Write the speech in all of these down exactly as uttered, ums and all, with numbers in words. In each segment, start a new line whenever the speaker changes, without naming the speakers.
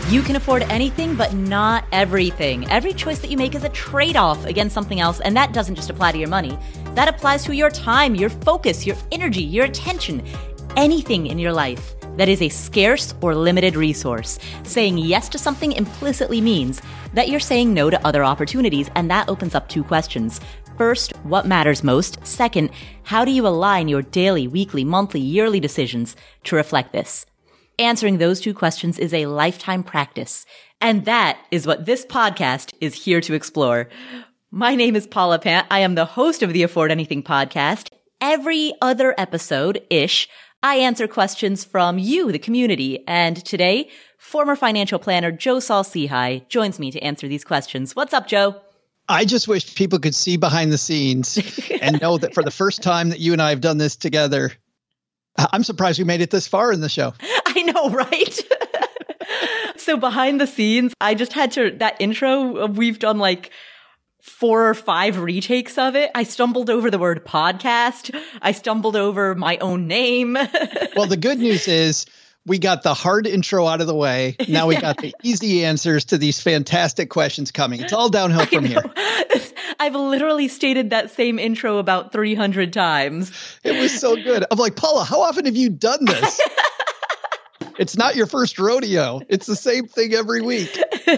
You can afford anything, but not everything. Every choice that you make is a trade-off against something else, and that doesn't just apply to your money. That applies to your time, your focus, your energy, your attention, anything in your life that is a scarce or limited resource. Saying yes to something implicitly means that you're saying no to other opportunities, and that opens up two questions. First, what matters most? Second, how do you align your daily, weekly, monthly, yearly decisions to reflect this? Answering those two questions is a lifetime practice, and that is what this podcast is here to explore. My name is Paula Pant. I am the host of the Afford Anything podcast. Every other episode-ish, I answer questions from you, the community, and today, former financial planner Joe Saul-Sehy joins me to answer these questions. What's up, Joe?
I just wish people could see behind the scenes and know that for the first time that you and I have done this together, I'm surprised we made it this far in the show.
I know, right? So behind the scenes, I just had to, that intro, we've done like four or five retakes of it. I stumbled over the word podcast. I stumbled over my own name.
Well, the good news is we got the hard intro out of the way. Now we yeah. got the easy answers to these fantastic questions coming. It's all downhill from here.
I've literally stated that same intro about three hundred times.
It was so good. I'm like, Paula, how often have you done this? It's not your first rodeo. It's the same thing every week.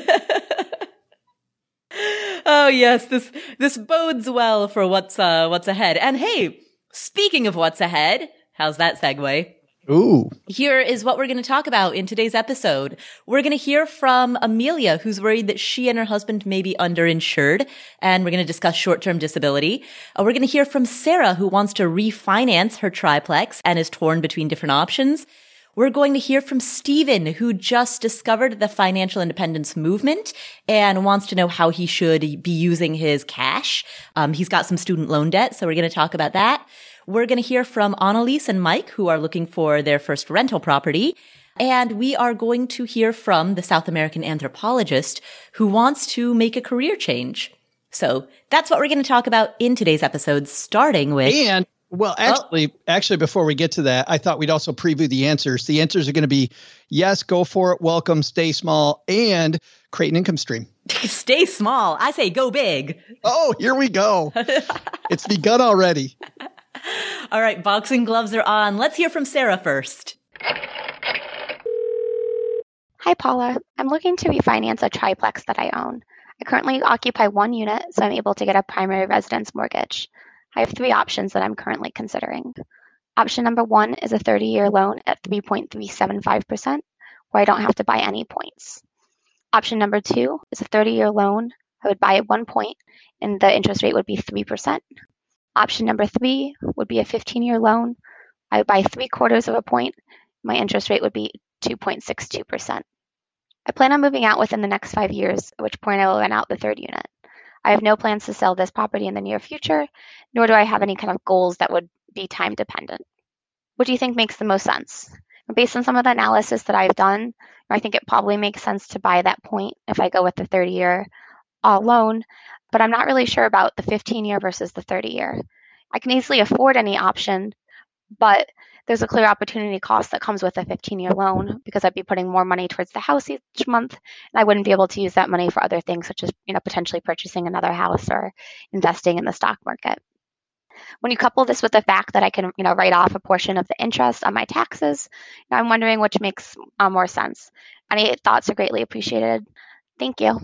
Oh, yes. This this bodes well for what's uh, what's ahead. And hey, speaking of what's ahead, how's that segue?
Ooh.
Here is what we're going to talk about in today's episode. We're going to hear from Amelia, who's worried that she and her husband may be underinsured, and we're going to discuss short-term disability. Uh, we're going to hear from Sarah, who wants to refinance her triplex and is torn between different options. We're going to hear from Stephen, who just discovered the financial independence movement and wants to know how he should be using his cash. Um, he's got some student loan debt, so we're going to talk about that. We're going to hear from Annalise and Mike, who are looking for their first rental property. And we are going to hear from the South American anthropologist who wants to make a career change. So that's what we're going to talk about in today's episode, starting with...
And, well, actually, oh. actually, before we get to that, I thought we'd also preview the answers. The answers are going to be yes, go for it, welcome, stay small, and create an income stream.
Stay small. I say go big.
Oh, here we go. It's begun already.
All right, boxing gloves are on. Let's hear from Sarah first.
Hi, Paula. I'm looking to refinance a triplex that I own. I currently occupy one unit, so I'm able to get a primary residence mortgage. I have three options that I'm currently considering. Option number one is a thirty-year loan at three point three seven five percent, where I don't have to buy any points. Option number two is a thirty-year loan. I would buy at one point, and the interest rate would be three percent. Option number three would be a fifteen-year loan. I would buy three quarters of a point. My interest rate would be two point six two percent. I plan on moving out within the next five years, at which point I will rent out the third unit. I have no plans to sell this property in the near future, nor do I have any kind of goals that would be time dependent. What do you think makes the most sense? Based on some of the analysis that I've done, I think it probably makes sense to buy that point if I go with the thirty-year uh, loan, but I'm not really sure about the fifteen-year versus the thirty-year. I can easily afford any option, but there's a clear opportunity cost that comes with a fifteen-year loan because I'd be putting more money towards the house each month, and I wouldn't be able to use that money for other things, such as, you know, potentially purchasing another house or investing in the stock market. When you couple this with the fact that I can, you know, write off a portion of the interest on my taxes, you know, I'm wondering which makes uh, more sense. Any thoughts are greatly appreciated. Thank you.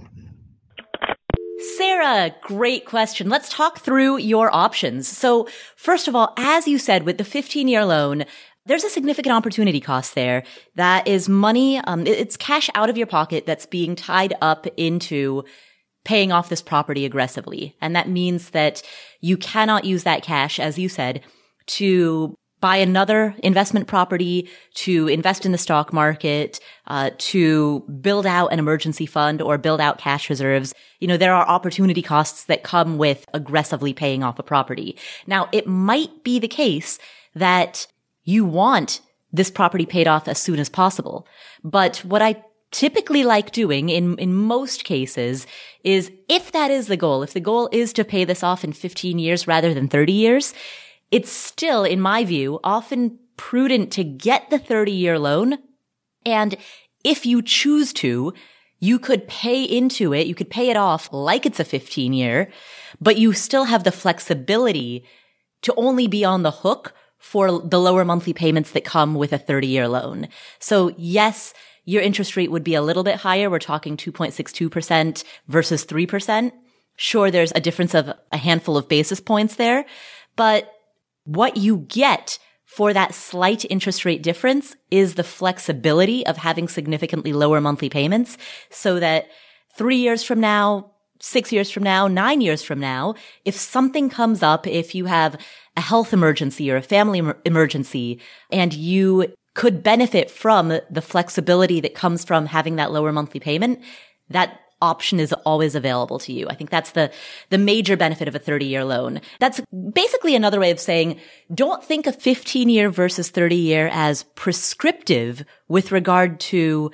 Sarah, great question. Let's talk through your options. So first of all, as you said, with the fifteen-year loan, there's a significant opportunity cost there. That is money. Um, it's cash out of your pocket that's being tied up into paying off this property aggressively. And that means that you cannot use that cash, as you said, to buy another investment property, to invest in the stock market, uh, to build out an emergency fund or build out cash reserves. You know, there are opportunity costs that come with aggressively paying off a property. Now, it might be the case that you want this property paid off as soon as possible. But what I typically like doing in, in most cases is, if that is the goal, if the goal is to pay this off in fifteen years rather than thirty years, it's still, in my view, often prudent to get the thirty-year loan. And if you choose to, you could pay into it. You could pay it off like it's a fifteen year, but you still have the flexibility to only be on the hook for the lower monthly payments that come with a thirty year loan. So yes, your interest rate would be a little bit higher. We're talking two point six two percent versus three percent. Sure, there's a difference of a handful of basis points there, but what you get for that slight interest rate difference is the flexibility of having significantly lower monthly payments so that three years from now, six years from now, nine years from now, if something comes up, if you have a health emergency or a family em- emergency, and you could benefit from the flexibility that comes from having that lower monthly payment, that option is always available to you. I think that's the, the major benefit of a thirty year loan. That's basically another way of saying, don't think of fifteen year versus thirty year as prescriptive with regard to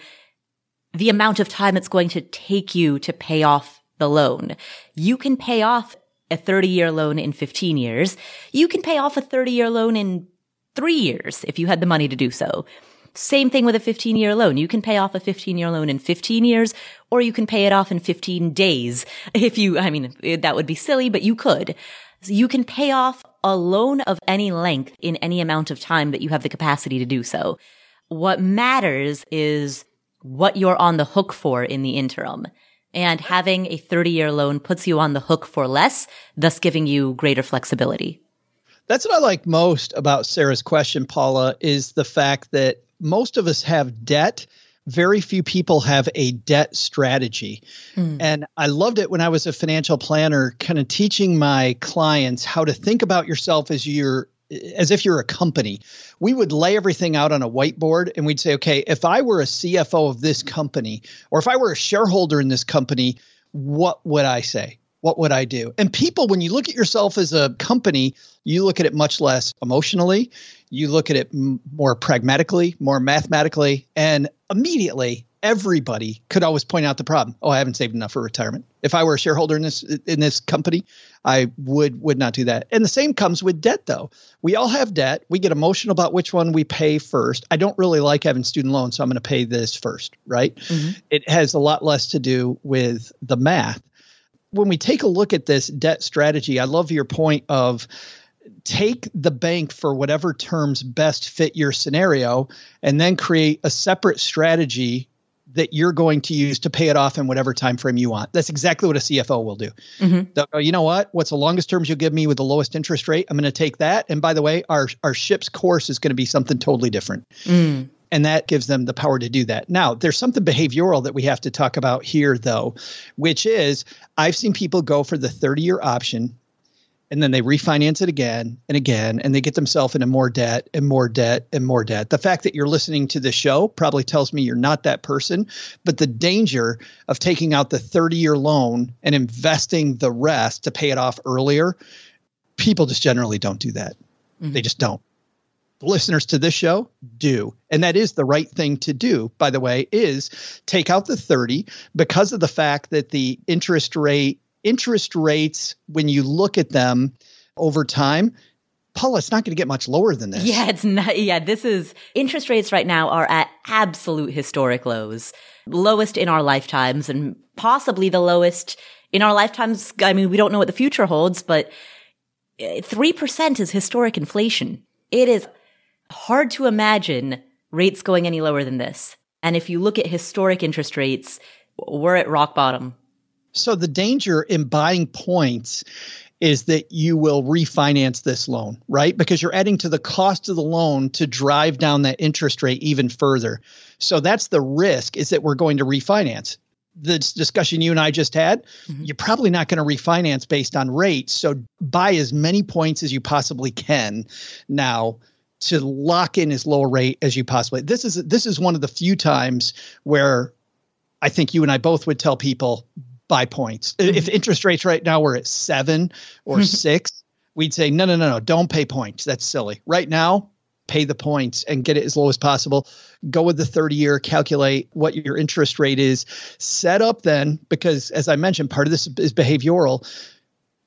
the amount of time it's going to take you to pay off the loan. You can pay off a thirty year loan in fifteen years. You can pay off a thirty year loan in three years if you had the money to do so. Same thing with a fifteen year loan. You can pay off a fifteen year loan in fifteen years, or you can pay it off in fifteen days. If you, I mean, that would be silly, but you could. So you can pay off a loan of any length in any amount of time that you have the capacity to do so. What matters is what you're on the hook for in the interim. And having a thirty year loan puts you on the hook for less, thus giving you greater flexibility.
That's what I like most about Sarah's question, Paula, is the fact that most of us have debt. Very few people have a debt strategy. Mm. And I loved it when I was a financial planner, kind of teaching my clients how to think about yourself as you're as if you're a company. We would lay everything out on a whiteboard and we'd say, okay, if I were a C F O of this company, or if I were a shareholder in this company, what would I say? What would I do? And people, when you look at yourself as a company, you look at it much less emotionally. You look at it m- more pragmatically, more mathematically, and immediately everybody could always point out the problem. Oh, I haven't saved enough for retirement. If I were a shareholder in this in this company, I would would not do that. And the same comes with debt, though. We all have debt. We get emotional about which one we pay first. I don't really like having student loans, so I'm going to pay this first, right? Mm-hmm. It has a lot less to do with the math. When we take a look at this debt strategy, I love your point of take the bank for whatever terms best fit your scenario and then create a separate strategy that you're going to use to pay it off in whatever time frame you want. That's exactly what a C F O will do. Mm-hmm. They'll go, you know what? What's the longest terms you'll give me with the lowest interest rate? I'm going to take that. And by the way, our, our ship's course is going to be something totally different. Mm. And that gives them the power to do that. Now, there's something behavioral that we have to talk about here, though, which is I've seen people go for the thirty year option and then they refinance it again and again, and they get themselves into more debt and more debt and more debt. The fact that you're listening to this show probably tells me you're not that person, but the danger of taking out the thirty year loan and investing the rest to pay it off earlier, people just generally don't do that. Mm-hmm. They just don't. Listeners to this show do. And that is the right thing to do, by the way, is take out the thirty because of the fact that the interest rate, interest rates, when you look at them over time, Paula, it's not going to get much lower than this.
Yeah, it's not. Yeah, this is interest rates right now are at absolute historic lows, lowest in our lifetimes and possibly the lowest in our lifetimes. I mean, we don't know what the future holds, but three percent is historic inflation. It is hard to imagine rates going any lower than this. And if you look at historic interest rates, we're at rock bottom.
So the danger in buying points is that you will refinance this loan, right? Because you're adding to the cost of the loan to drive down that interest rate even further. So that's the risk, is that we're going to refinance. The discussion you and I just had, mm-hmm. you're probably not going to refinance based on rates. So buy as many points as you possibly can now to lock in as low a rate as you possibly. This is this is one of the few times where I think you and I both would tell people buy points. Mm-hmm. If interest rates right now were at seven or six, we'd say, no, no, no, no, don't pay points. That's silly. Right now, pay the points and get it as low as possible. Go with the thirty year, calculate what your interest rate is. Set up then, because as I mentioned, part of this is behavioral.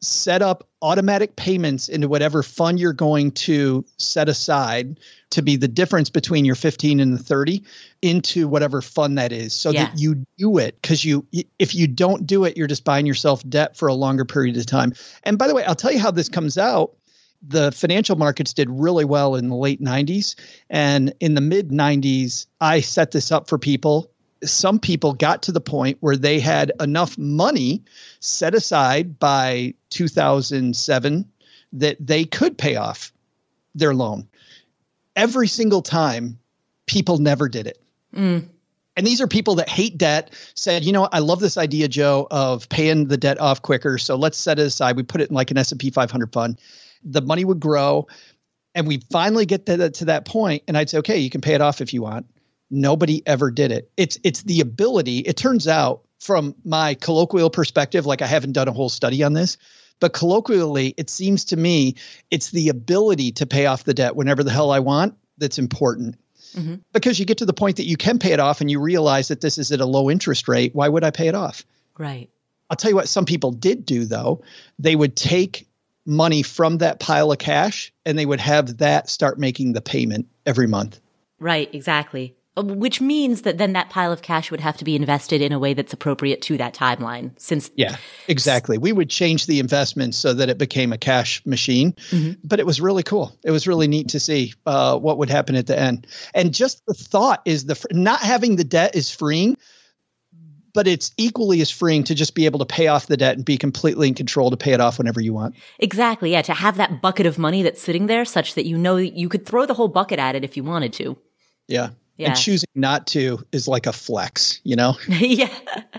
set up automatic payments into whatever fund you're going to set aside to be the difference between your fifteen and the thirty into whatever fund that is, so
Yeah.
that you do it. Because you, if you don't do it, you're just buying yourself debt for a longer period of time. And by the way, I'll tell you how this comes out. The financial markets did really well in the late nineties. And in the mid nineties, I set this up for people. Some people got to the point where they had enough money set aside by two thousand seven that they could pay off their loan. Every single time, people never did it.
Mm.
And these are people that hate debt, said, you know, I love this idea, Joe, of paying the debt off quicker. So let's set it aside. We put it in like an S and P five hundred fund. The money would grow. And we finally get to, the, to that point, and I'd say, okay, you can pay it off if you want. Nobody ever did it. It's it's the ability. It turns out, from my colloquial perspective, like I haven't done a whole study on this, but colloquially, it seems to me it's the ability to pay off the debt whenever the hell I want that's important. Mm-hmm. Because you get to the point that you can pay it off and you realize that this is at a low interest rate. Why would I pay it off?
Right.
I'll tell you what some people did do, though. They would take money from that pile of cash and they would have that start making the payment every month.
Right, exactly. Which means that then that pile of cash would have to be invested in a way that's appropriate to that timeline. Since
yeah, exactly. We would change the investment so that it became a cash machine. Mm-hmm. But it was really cool. It was really neat to see uh, what would happen at the end. And just the thought is the not having the debt is freeing, but it's equally as freeing to just be able to pay off the debt and be completely in control to pay it off whenever you want.
Exactly. Yeah. To have that bucket of money that's sitting there such that you know you could throw the whole bucket at it if you wanted to.
Yeah.
Yeah.
And choosing not to is like a flex, you know?
Yeah,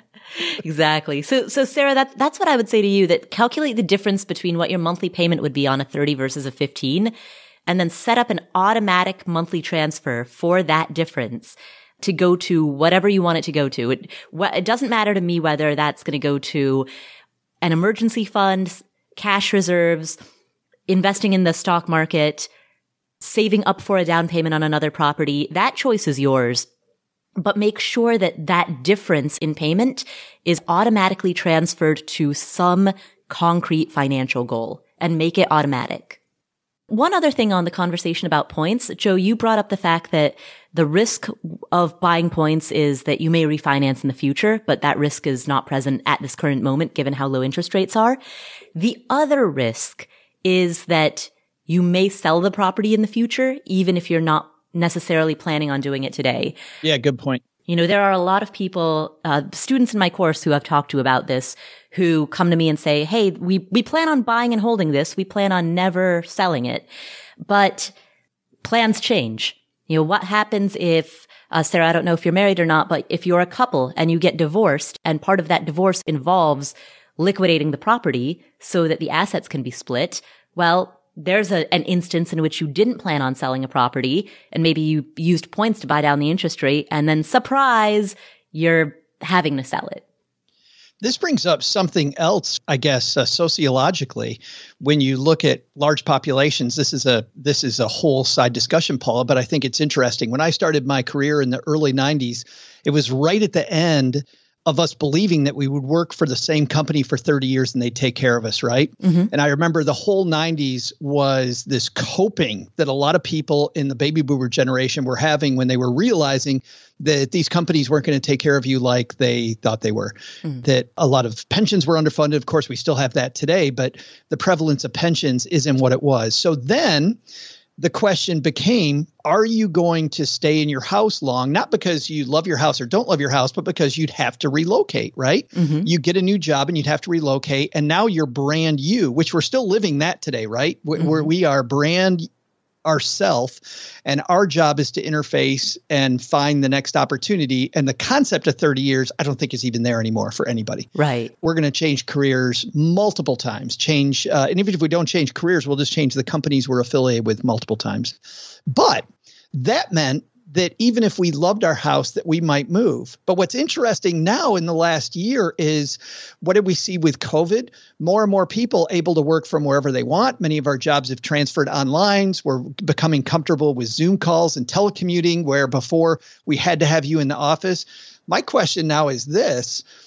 exactly. So, so Sarah, that's, that's what I would say to you, that calculate the difference between what your monthly payment would be on a thirty versus a fifteen, and then set up an automatic monthly transfer for that difference to go to whatever you want it to go to. It, it doesn't matter to me whether that's going to go to an emergency fund, cash reserves, investing in the stock market, saving up for a down payment on another property. That choice is yours. But make sure that that difference in payment is automatically transferred to some concrete financial goal, and make it automatic. One other thing on the conversation about points, Joe, you brought up the fact that the risk of buying points is that you may refinance in the future, but that risk is not present at this current moment given how low interest rates are. The other risk is that you may sell the property in the future, even if you're not necessarily planning on doing it today.
Yeah, good point.
You know, there are a lot of people, uh, students in my course who I've talked to about this, who come to me and say, hey, we, we plan on buying and holding this. We plan on never selling it. But plans change. You know, what happens if, uh, Sarah, I don't know if you're married or not, but if you're a couple and you get divorced and part of that divorce involves liquidating the property so that the assets can be split, well, there's a, an instance in which you didn't plan on selling a property and maybe you used points to buy down the interest rate, and then surprise, you're having to sell it.
This brings up something else, I guess, uh, sociologically. When you look at large populations, this is a this is a whole side discussion, Paula, but I think it's interesting. When I started my career in the early nineties, it was right at the end of us believing that we would work for the same company for thirty years and they'd take care of us, right? Mm-hmm. And I remember the whole nineties was this coping that a lot of people in the baby boomer generation were having when they were realizing that these companies weren't going to take care of you like they thought they were, mm-hmm. that a lot of pensions were underfunded. Of course, we still have that today, but the prevalence of pensions isn't what it was. So then the question became, are you going to stay in your house long? Not because you love your house or don't love your house, but because you'd have to relocate, right? Mm-hmm. You get a new job and you'd have to relocate. And now you're brand you, which we're still living that today, right? Mm-hmm. Where we are brand ourself, and our job is to interface and find the next opportunity. And the concept of thirty years, I don't think is even there anymore for anybody.
Right.
We're going to change careers multiple times, change. Uh, and even if we don't change careers, we'll just change the companies we're affiliated with multiple times. But that meant that even if we loved our house, that we might move. But what's interesting now in the last year is, what did we see with COVID? More and more people able to work from wherever they want. Many of our jobs have transferred online. We're becoming comfortable with Zoom calls and telecommuting, where before we had to have you in the office. My question now is this: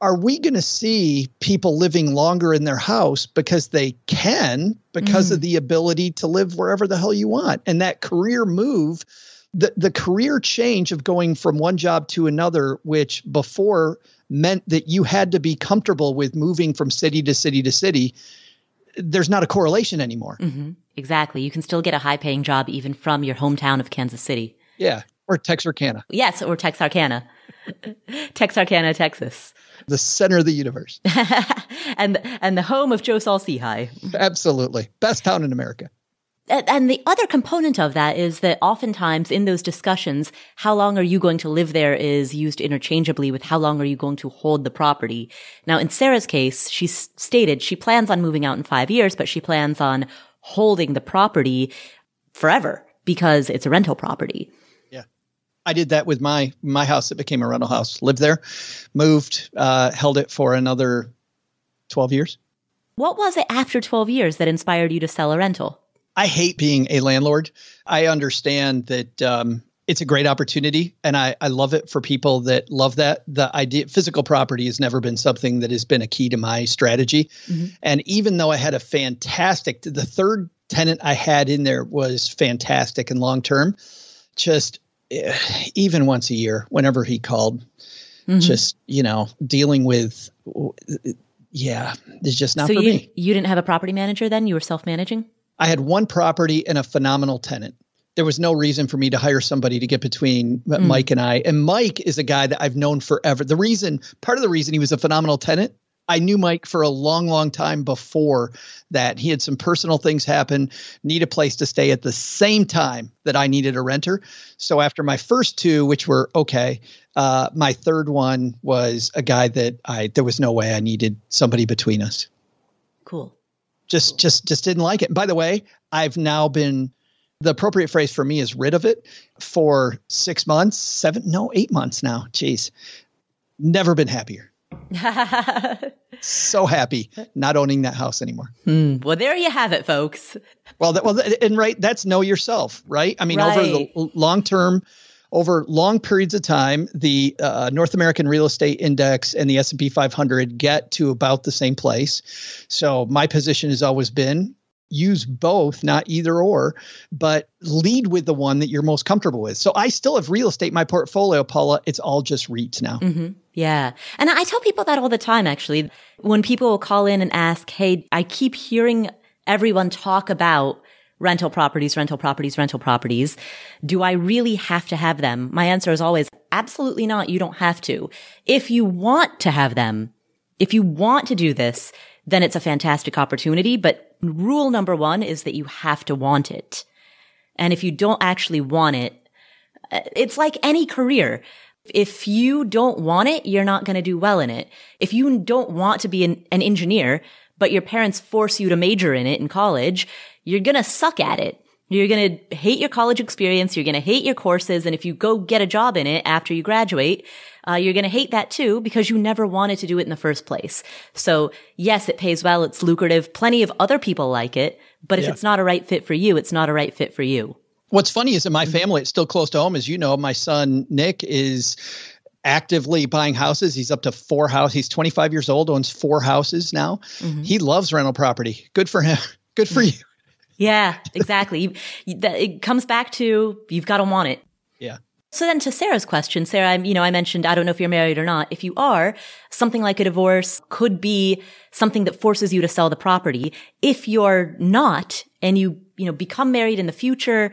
are we going to see people living longer in their house because they can, because mm. of the ability to live wherever the hell you want? And that career move, the, the career change of going from one job to another, which before meant that you had to be comfortable with moving from city to city to city, there's not a correlation anymore.
Mm-hmm. Exactly. You can still get a high paying job even from your hometown of Kansas City.
Yeah. Or Texarkana.
Yes. Or Texarkana. Texarkana, Texas.
The center of the universe.
and and the home of Joe Saul-Sehy.
Absolutely. Best town in America.
And the other component of that is that oftentimes in those discussions, how long are you going to live there is used interchangeably with how long are you going to hold the property. Now, in Sarah's case, she stated she plans on moving out in five years, but she plans on holding the property forever because it's a rental property.
Yeah. I did that with my my house that became a rental house. Lived there, moved, uh, held it for another twelve years.
What was it after twelve years that inspired you to sell a rental?
I hate being a landlord. I understand that um, it's a great opportunity, and I, I love it for people that love that. The idea, physical property has never been something that has been a key to my strategy. Mm-hmm. And even though I had a fantastic, the third tenant I had in there was fantastic and long-term, just uh, even once a year, whenever he called, mm-hmm. just, you know, dealing with, yeah, it's just not
so
for
you,
me.
You didn't have a property manager then? You were self-managing?
I had one property and a phenomenal tenant. There was no reason for me to hire somebody to get between mm. Mike and I. And Mike is a guy that I've known forever. The reason, part of the reason he was a phenomenal tenant, I knew Mike for a long, long time before that. He had some personal things happen, need a place to stay at the same time that I needed a renter. So after my first two, which were okay, uh, my third one was a guy that I, there was no way I needed somebody between us.
Cool.
Just, just, just didn't like it. By the way, I've now been, the appropriate phrase for me is rid of it for six months, seven, no, eight months now. Jeez, never been happier. So happy not owning that house anymore.
Mm, well, there you have it, folks.
Well, that, well, and right, that's know yourself, right? I mean, right. Over the long term, over long periods of time, the uh, North American Real Estate Index and the S and P five hundred get to about the same place. So my position has always been use both, not either or, but lead with the one that you're most comfortable with. So I still have real estate in my portfolio, Paula. It's all just REITs now.
Mm-hmm. Yeah. And I tell people that all the time, actually. When people will call in and ask, hey, I keep hearing everyone talk about rental properties, rental properties, rental properties. Do I really have to have them? My answer is always, absolutely not. You don't have to. If you want to have them, if you want to do this, then it's a fantastic opportunity. But rule number one is that you have to want it. And if you don't actually want it, it's like any career. If you don't want it, you're not going to do well in it. If you don't want to be an, an engineer, but your parents force you to major in it in college, you're going to suck at it. You're going to hate your college experience. You're going to hate your courses. And if you go get a job in it after you graduate, uh, you're going to hate that too because you never wanted to do it in the first place. So yes, it pays well. It's lucrative. Plenty of other people like it. But if yeah. it's not a right fit for you, it's not a right fit for you.
What's funny is in my family, it's still close to home. As you know, my son, Nick, is actively buying houses. He's up to four houses. He's twenty-five years old, owns four houses now. Mm-hmm. He loves rental property. Good for him. Good for you.
Yeah, exactly. It comes back to you've got to want it.
Yeah.
So then to Sarah's question, Sarah, you know, I mentioned, I don't know if you're married or not. If you are, something like a divorce could be something that forces you to sell the property. If you're not, and you, you know, become married in the future,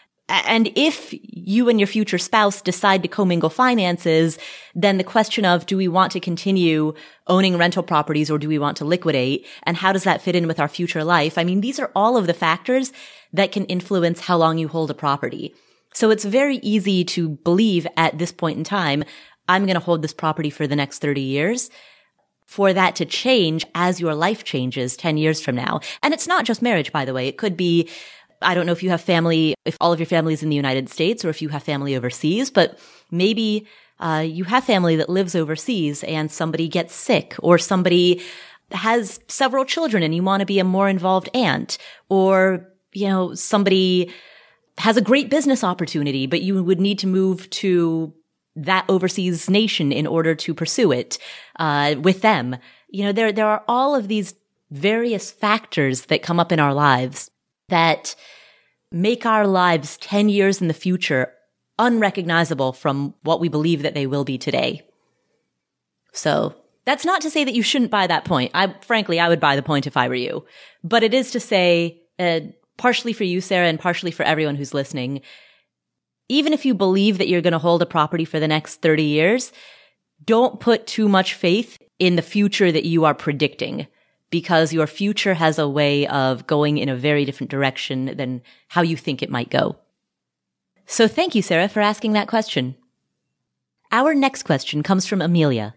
and if you and your future spouse decide to commingle finances, then the question of, do we want to continue owning rental properties or do we want to liquidate? And how does that fit in with our future life? I mean, these are all of the factors that can influence how long you hold a property. So it's very easy to believe at this point in time, I'm going to hold this property for the next thirty years. For that to change as your life changes ten years from now. And it's not just marriage, by the way. It could be, I don't know if you have family, if all of your family is in the United States or if you have family overseas, but maybe uh, you have family that lives overseas and somebody gets sick or somebody has several children and you want to be a more involved aunt, or, you know, somebody has a great business opportunity, but you would need to move to that overseas nation in order to pursue it, uh, with them. You know, there, there are all of these various factors that come up in our lives that make our lives ten years in the future unrecognizable from what we believe that they will be today. So that's not to say that you shouldn't buy that point. I, frankly, I would buy the point if I were you. But it is to say, uh, partially for you, Sarah, and partially for everyone who's listening, even if you believe that you're going to hold a property for the next thirty years, don't put too much faith in the future that you are predicting, because your future has a way of going in a very different direction than how you think it might go. So thank you, Sarah, for asking that question. Our next question comes from Amelia.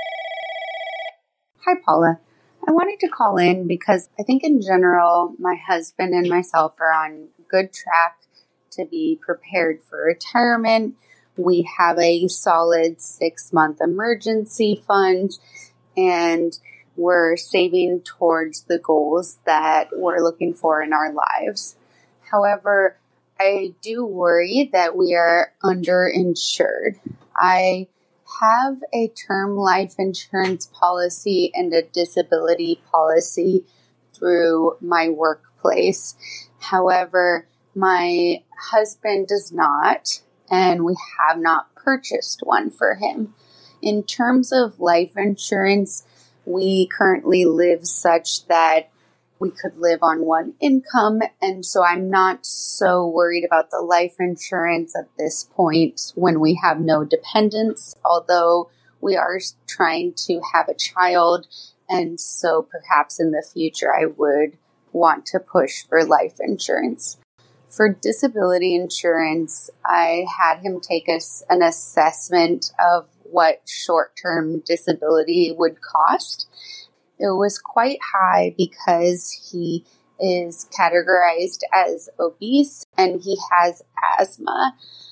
Hi, Paula. I wanted to call in because I think in general, my husband and myself are on good track to be prepared for retirement. We have a solid six-month emergency fund, and we're saving towards the goals that we're looking for in our lives. However, I do worry that we are underinsured. I have a term life insurance policy and a disability policy through my workplace. However, my husband does not, and we have not purchased one for him. In terms of life insurance, we currently live such that we could live on one income, and so I'm not so worried about the life insurance at this point when we have no dependents, although we are trying to have a child, and so perhaps in the future I would want to push for life insurance. For disability insurance, I had him take us an assessment of what short-term disability would cost. It was quite high because he is categorized as obese and he has asthma.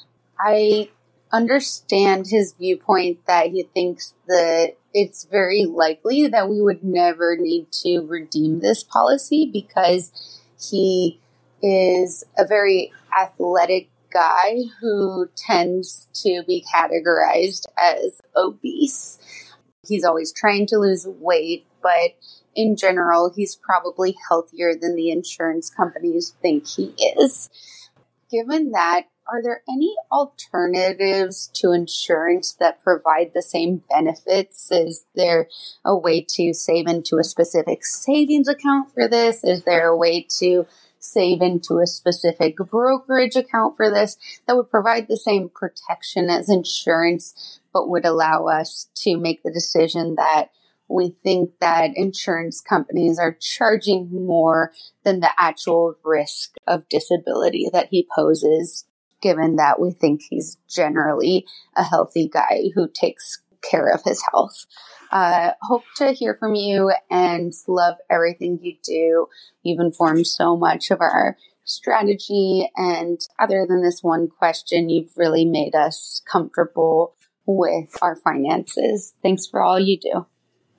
I understand his viewpoint that he thinks that it's very likely that we would never need to redeem this policy because he is a very athletic guy who tends to be categorized as obese. He's always trying to lose weight, but in general, he's probably healthier than the insurance companies think he is. Given that, are there any alternatives to insurance that provide the same benefits? Is there a way to save into a specific savings account for this? Is there a way to save into a specific brokerage account for this that would provide the same protection as insurance, but would allow us to make the decision that we think that insurance companies are charging more than the actual risk of disability that he poses, given that we think he's generally a healthy guy who takes care of his health. Uh, hope to hear from you and love everything you do. You've informed so much of our strategy, and other than this one question, you've really made us comfortable with our finances. Thanks for all you do.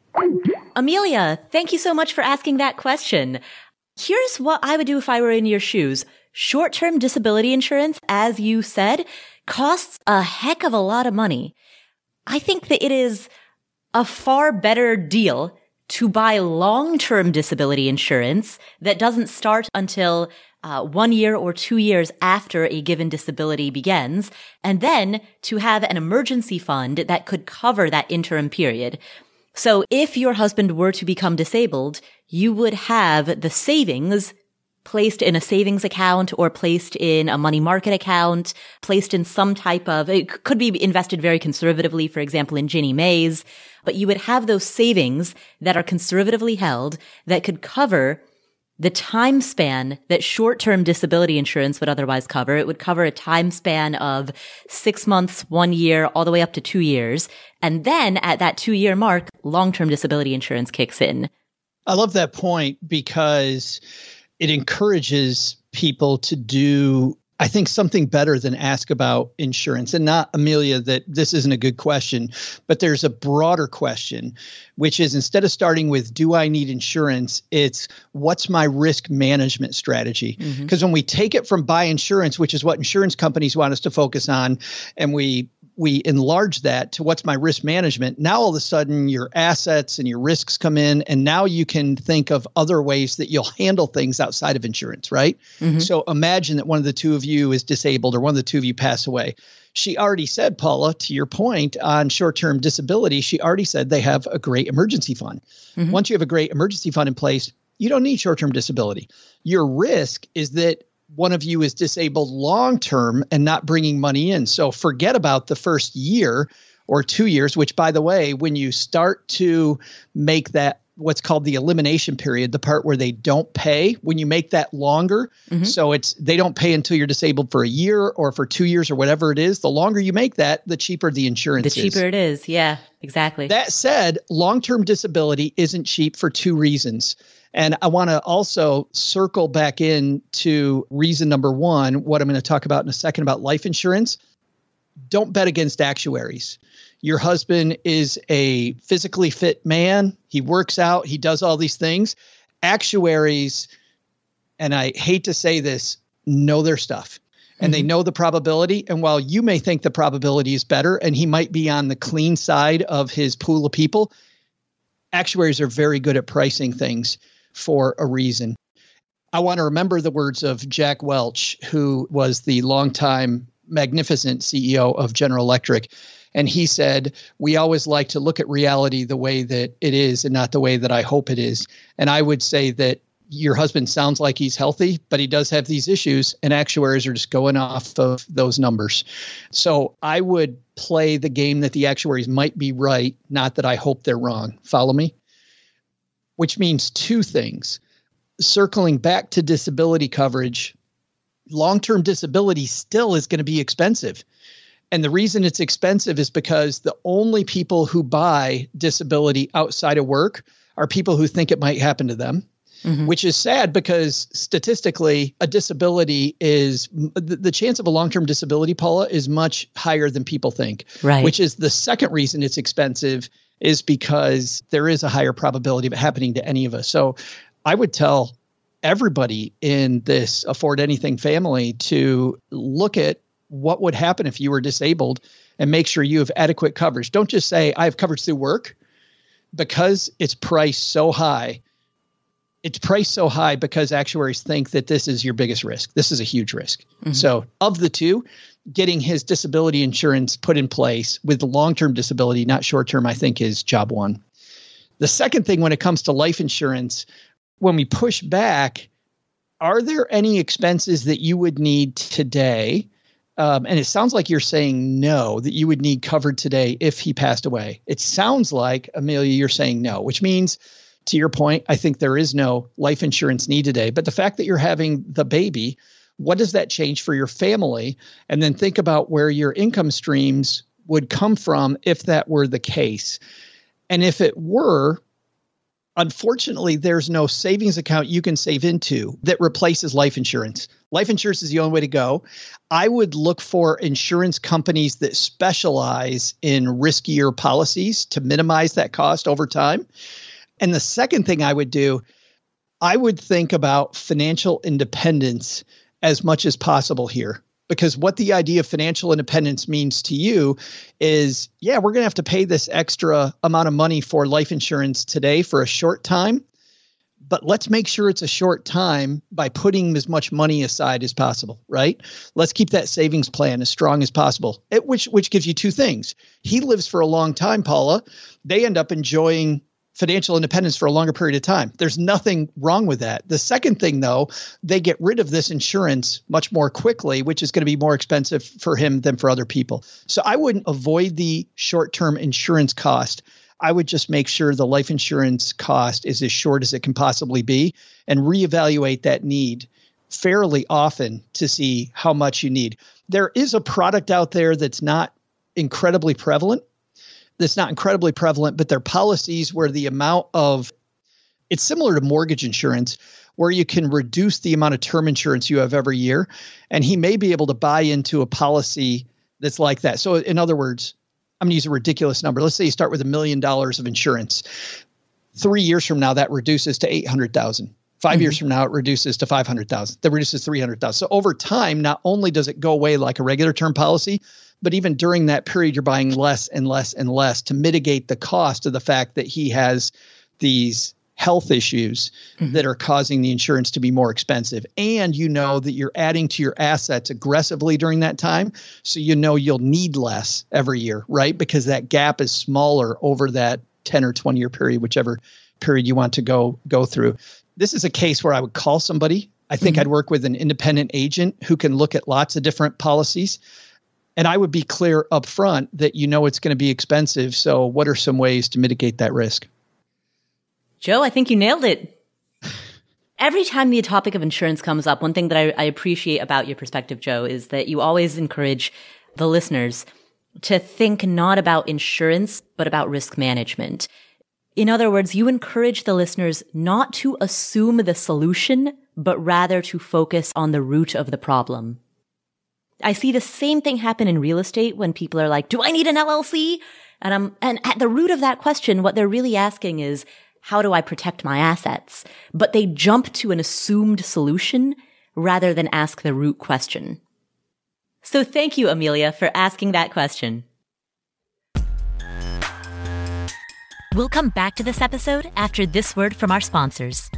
Amelia, thank you so much for asking that question. Here's what I would do if I were in your shoes. Short-term disability insurance, as you said, costs a heck of a lot of money. I think that it is a far better deal to buy long-term disability insurance that doesn't start until uh, one year or two years after a given disability begins, and then to have an emergency fund that could cover that interim period. So if your husband were to become disabled, you would have the savings placed in a savings account or placed in a money market account, placed in some type of, it could be invested very conservatively, for example, in Ginnie Mae's, but you would have those savings that are conservatively held that could cover the time span that short-term disability insurance would otherwise cover. It would cover a time span of six months, one year, all the way up to two years. And then at that two-year mark, long-term disability insurance kicks in.
I love that point because it encourages people to do, I think, something better than ask about insurance. And not, Amelia, that this isn't a good question, but there's a broader question, which is instead of starting with, do I need insurance? It's what's my risk management strategy? Because mm-hmm. when we take it from buy insurance, which is what insurance companies want us to focus on, and we we enlarge that to what's my risk management, now all of a sudden your assets and your risks come in, and now you can think of other ways that you'll handle things outside of insurance, right? Mm-hmm. So imagine that one of the two of you is disabled or one of the two of you pass away. She already said, Paula, to your point on short-term disability, she already said they have a great emergency fund. Mm-hmm. Once you have a great emergency fund in place, you don't need short-term disability. Your risk is that one of you is disabled long-term and not bringing money in. So forget about the first year or two years, which, by the way, when you start to make that what's called the elimination period, the part where they don't pay, when you make that longer, mm-hmm. so it's they don't pay until you're disabled for a year or for two years or whatever it is, the longer you make that, the cheaper the insurance is.
The cheaper
is.
it is. Yeah, exactly.
That said, long-term disability isn't cheap for two reasons. And I want to also circle back in to reason number one, what I'm going to talk about in a second about life insurance. Don't bet against actuaries. Your husband is a physically fit man. He works out. He does all these things. Actuaries, and I hate to say this, know their stuff. And mm-hmm. they know the probability. And while you may think the probability is better, and he might be on the clean side of his pool of people, actuaries are very good at pricing things for a reason. I want to remember the words of Jack Welch, who was the longtime magnificent C E O of General Electric. And he said, we always like to look at reality the way that it is and not the way that I hope it is. And I would say that your husband sounds like he's healthy, but he does have these issues, and actuaries are just going off of those numbers. So I would play the game that the actuaries might be right, not that I hope they're wrong. Follow me? Which means two things. Circling back to disability coverage, long-term disability still is going to be expensive. And the reason it's expensive is because the only people who buy disability outside of work are people who think it might happen to them, mm-hmm. which is sad because statistically, a disability is the, the chance of a long-term disability, Paula, is much higher than people think,
right.
which is the second reason it's expensive is because there is a higher probability of it happening to any of us. So I would tell everybody in this Afford Anything family to look at what would happen if you were disabled and make sure you have adequate coverage. Don't just say, I have coverage through work, because it's priced so high. It's priced so high because actuaries think that this is your biggest risk. This is a huge risk. Mm-hmm. So of the two, getting his disability insurance put in place with long-term disability, not short-term, I think is job one. The second thing when it comes to life insurance, when we push back, are there any expenses that you would need today? Um, and it sounds like you're saying no, that you would need covered today if he passed away. It sounds like, Amelia, you're saying no, which means, to your point, I think there is no life insurance need today. But the fact that you're having the baby, what does that change for your family? And then think about where your income streams would come from if that were the case. And if it were, unfortunately, there's no savings account you can save into that replaces life insurance. Life insurance is the only way to go. I would look for insurance companies that specialize in riskier policies to minimize that cost over time. And the second thing I would do, I would think about financial independence as much as possible here. Because what the idea of financial independence means to you is, yeah, we're going to have to pay this extra amount of money for life insurance today for a short time. But let's make sure it's a short time by putting as much money aside as possible, right? Let's keep that savings plan as strong as possible, it, which which gives you two things. He lives for a long time, Paula. They end up enjoying financial independence for a longer period of time. There's nothing wrong with that. The second thing, though, they get rid of this insurance much more quickly, which is going to be more expensive for him than for other people. So I wouldn't avoid the short-term insurance cost. I would just make sure the life insurance cost is as short as it can possibly be and reevaluate that need fairly often to see how much you need. There is a product out there that's not incredibly prevalent. That's not incredibly prevalent, but they're policies where the amount of, it's similar to mortgage insurance, where you can reduce the amount of term insurance you have every year. And he may be able to buy into a policy that's like that. So in other words, I'm going to use a ridiculous number. Let's say you start with a million dollars of insurance. Three years from now, that reduces to eight hundred thousand. Five mm-hmm. years from now, it reduces to five hundred thousand. That reduces to three hundred thousand. So over time, not only does it go away like a regular term policy, But even during that period, you're buying less and less and less to mitigate the cost of the fact that he has these health issues mm-hmm. that are causing the insurance to be more expensive. And you know that you're adding to your assets aggressively during that time. So you know you'll need less every year, right? Because that gap is smaller over that ten or twenty year period, whichever period you want to go go through. This is a case where I would call somebody. I think mm-hmm. I'd work with an independent agent who can look at lots of different policies. And I would be clear up front that you know it's going to be expensive. So what are some ways to mitigate that risk?
Joe, I think you nailed it. Every time the topic of insurance comes up, one thing that I, I appreciate about your perspective, Joe, is that you always encourage the listeners to think not about insurance, but about risk management. In other words, you encourage the listeners not to assume the solution, but rather to focus on the root of the problem. I see the same thing happen in real estate when people are like, do I need an L L C? And I'm, and at the root of that question, what they're really asking is, how do I protect my assets? But they jump to an assumed solution rather than ask the root question. So thank you, Amelia, for asking that question. We'll come back to this episode after this word from our sponsors.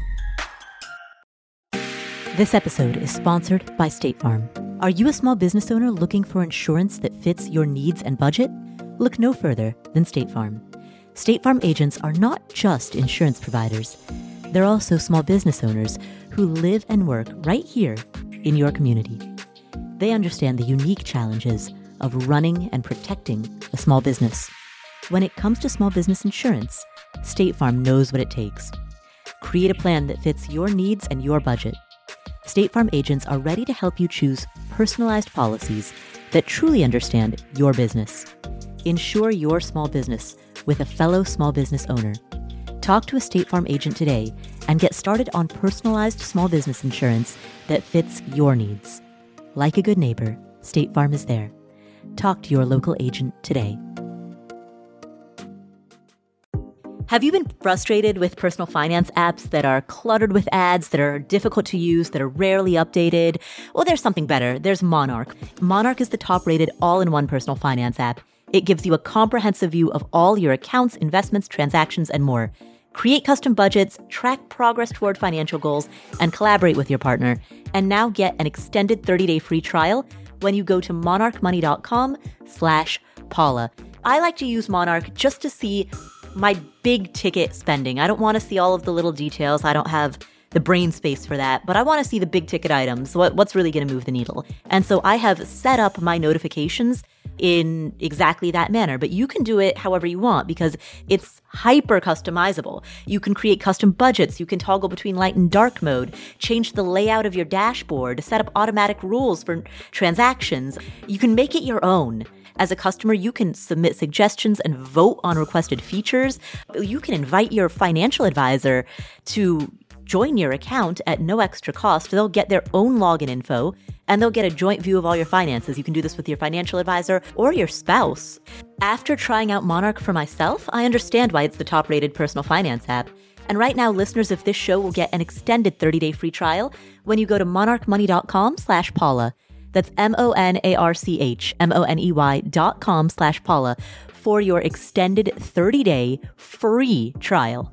This episode is sponsored by State Farm. Are you a small business owner looking for insurance that fits your needs and budget? Look no further than State Farm. State Farm agents are not just insurance providers. They're also small business owners who live and work right here in your community. They understand the unique challenges of running and protecting a small business. When it comes to small business insurance, State Farm knows what it takes. Create a plan that fits your needs and your budget. State Farm agents are ready to help you choose personalized policies that truly understand your business. Insure your small business with a fellow small business owner. Talk to a State Farm agent today and get started on personalized small business insurance that fits your needs. Like a good neighbor, State Farm is there. Talk to your local agent today. Have you been frustrated with personal finance apps that are cluttered with ads, that are difficult to use, that are rarely updated? Well, there's something better. There's Monarch. Monarch is the top-rated all-in-one personal finance app. It gives you a comprehensive view of all your accounts, investments, transactions, and more. Create custom budgets, track progress toward financial goals, and collaborate with your partner. And now get an extended thirty-day free trial when you go to monarchmoney.com slash Paula. I like to use Monarch just to see my big ticket spending. I don't want to see all of the little details. I don't have the brain space for that, but I want to see the big ticket items. What, what's really going to move the needle? And so I have set up my notifications in exactly that manner, but you can do it however you want because it's hyper customizable. You can create custom budgets. You can toggle between light and dark mode, change the layout of your dashboard, set up automatic rules for transactions. You can make it your own. As a customer, you can submit suggestions and vote on requested features. You can invite your financial advisor to join your account at no extra cost. They'll get their own login info and they'll get a joint view of all your finances. You can do this with your financial advisor or your spouse. After trying out Monarch for myself, I understand why it's the top-rated personal finance app. And right now, listeners of this show will get an extended thirty-day free trial when you go to monarchmoney.com slash Paula. That's M-O-N-A-R-C-H, M-O-N-E-Y dot com slash Paula for your extended thirty-day free trial.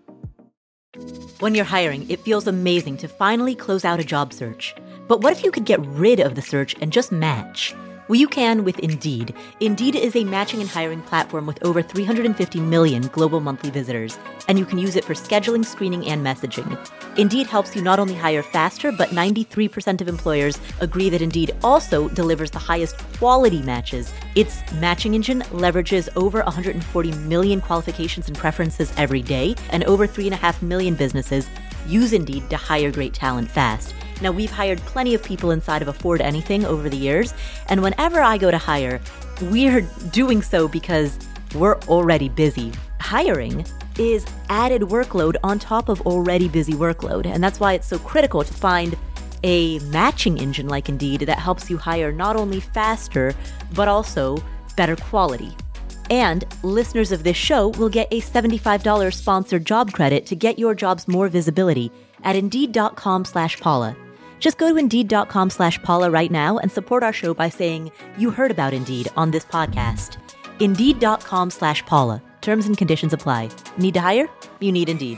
When you're hiring, it feels amazing to finally close out a job search. But what if you could get rid of the search and just match? Well, you can with Indeed. Indeed is a matching and hiring platform with over three hundred fifty million global monthly visitors, and you can use it for scheduling, screening, and messaging. Indeed helps you not only hire faster, but ninety-three percent of employers agree that Indeed also delivers the highest quality matches. Its matching engine leverages over one hundred forty million qualifications and preferences every day, and over three point five million businesses use Indeed to hire great talent fast. Now, we've hired plenty of people inside of Afford Anything over the years, and whenever I go to hire, we're doing so because we're already busy. Hiring is added workload on top of already busy workload, and that's why it's so critical to find a matching engine like Indeed that helps you hire not only faster, but also better quality. And listeners of this show will get a seventy-five dollars sponsored job credit to get your jobs more visibility at Indeed.com slash Paula. Just go to Indeed.com slash Paula right now and support our show by saying you heard about Indeed on this podcast. Indeed.com slash Paula. Terms and conditions apply. Need to hire? You need Indeed.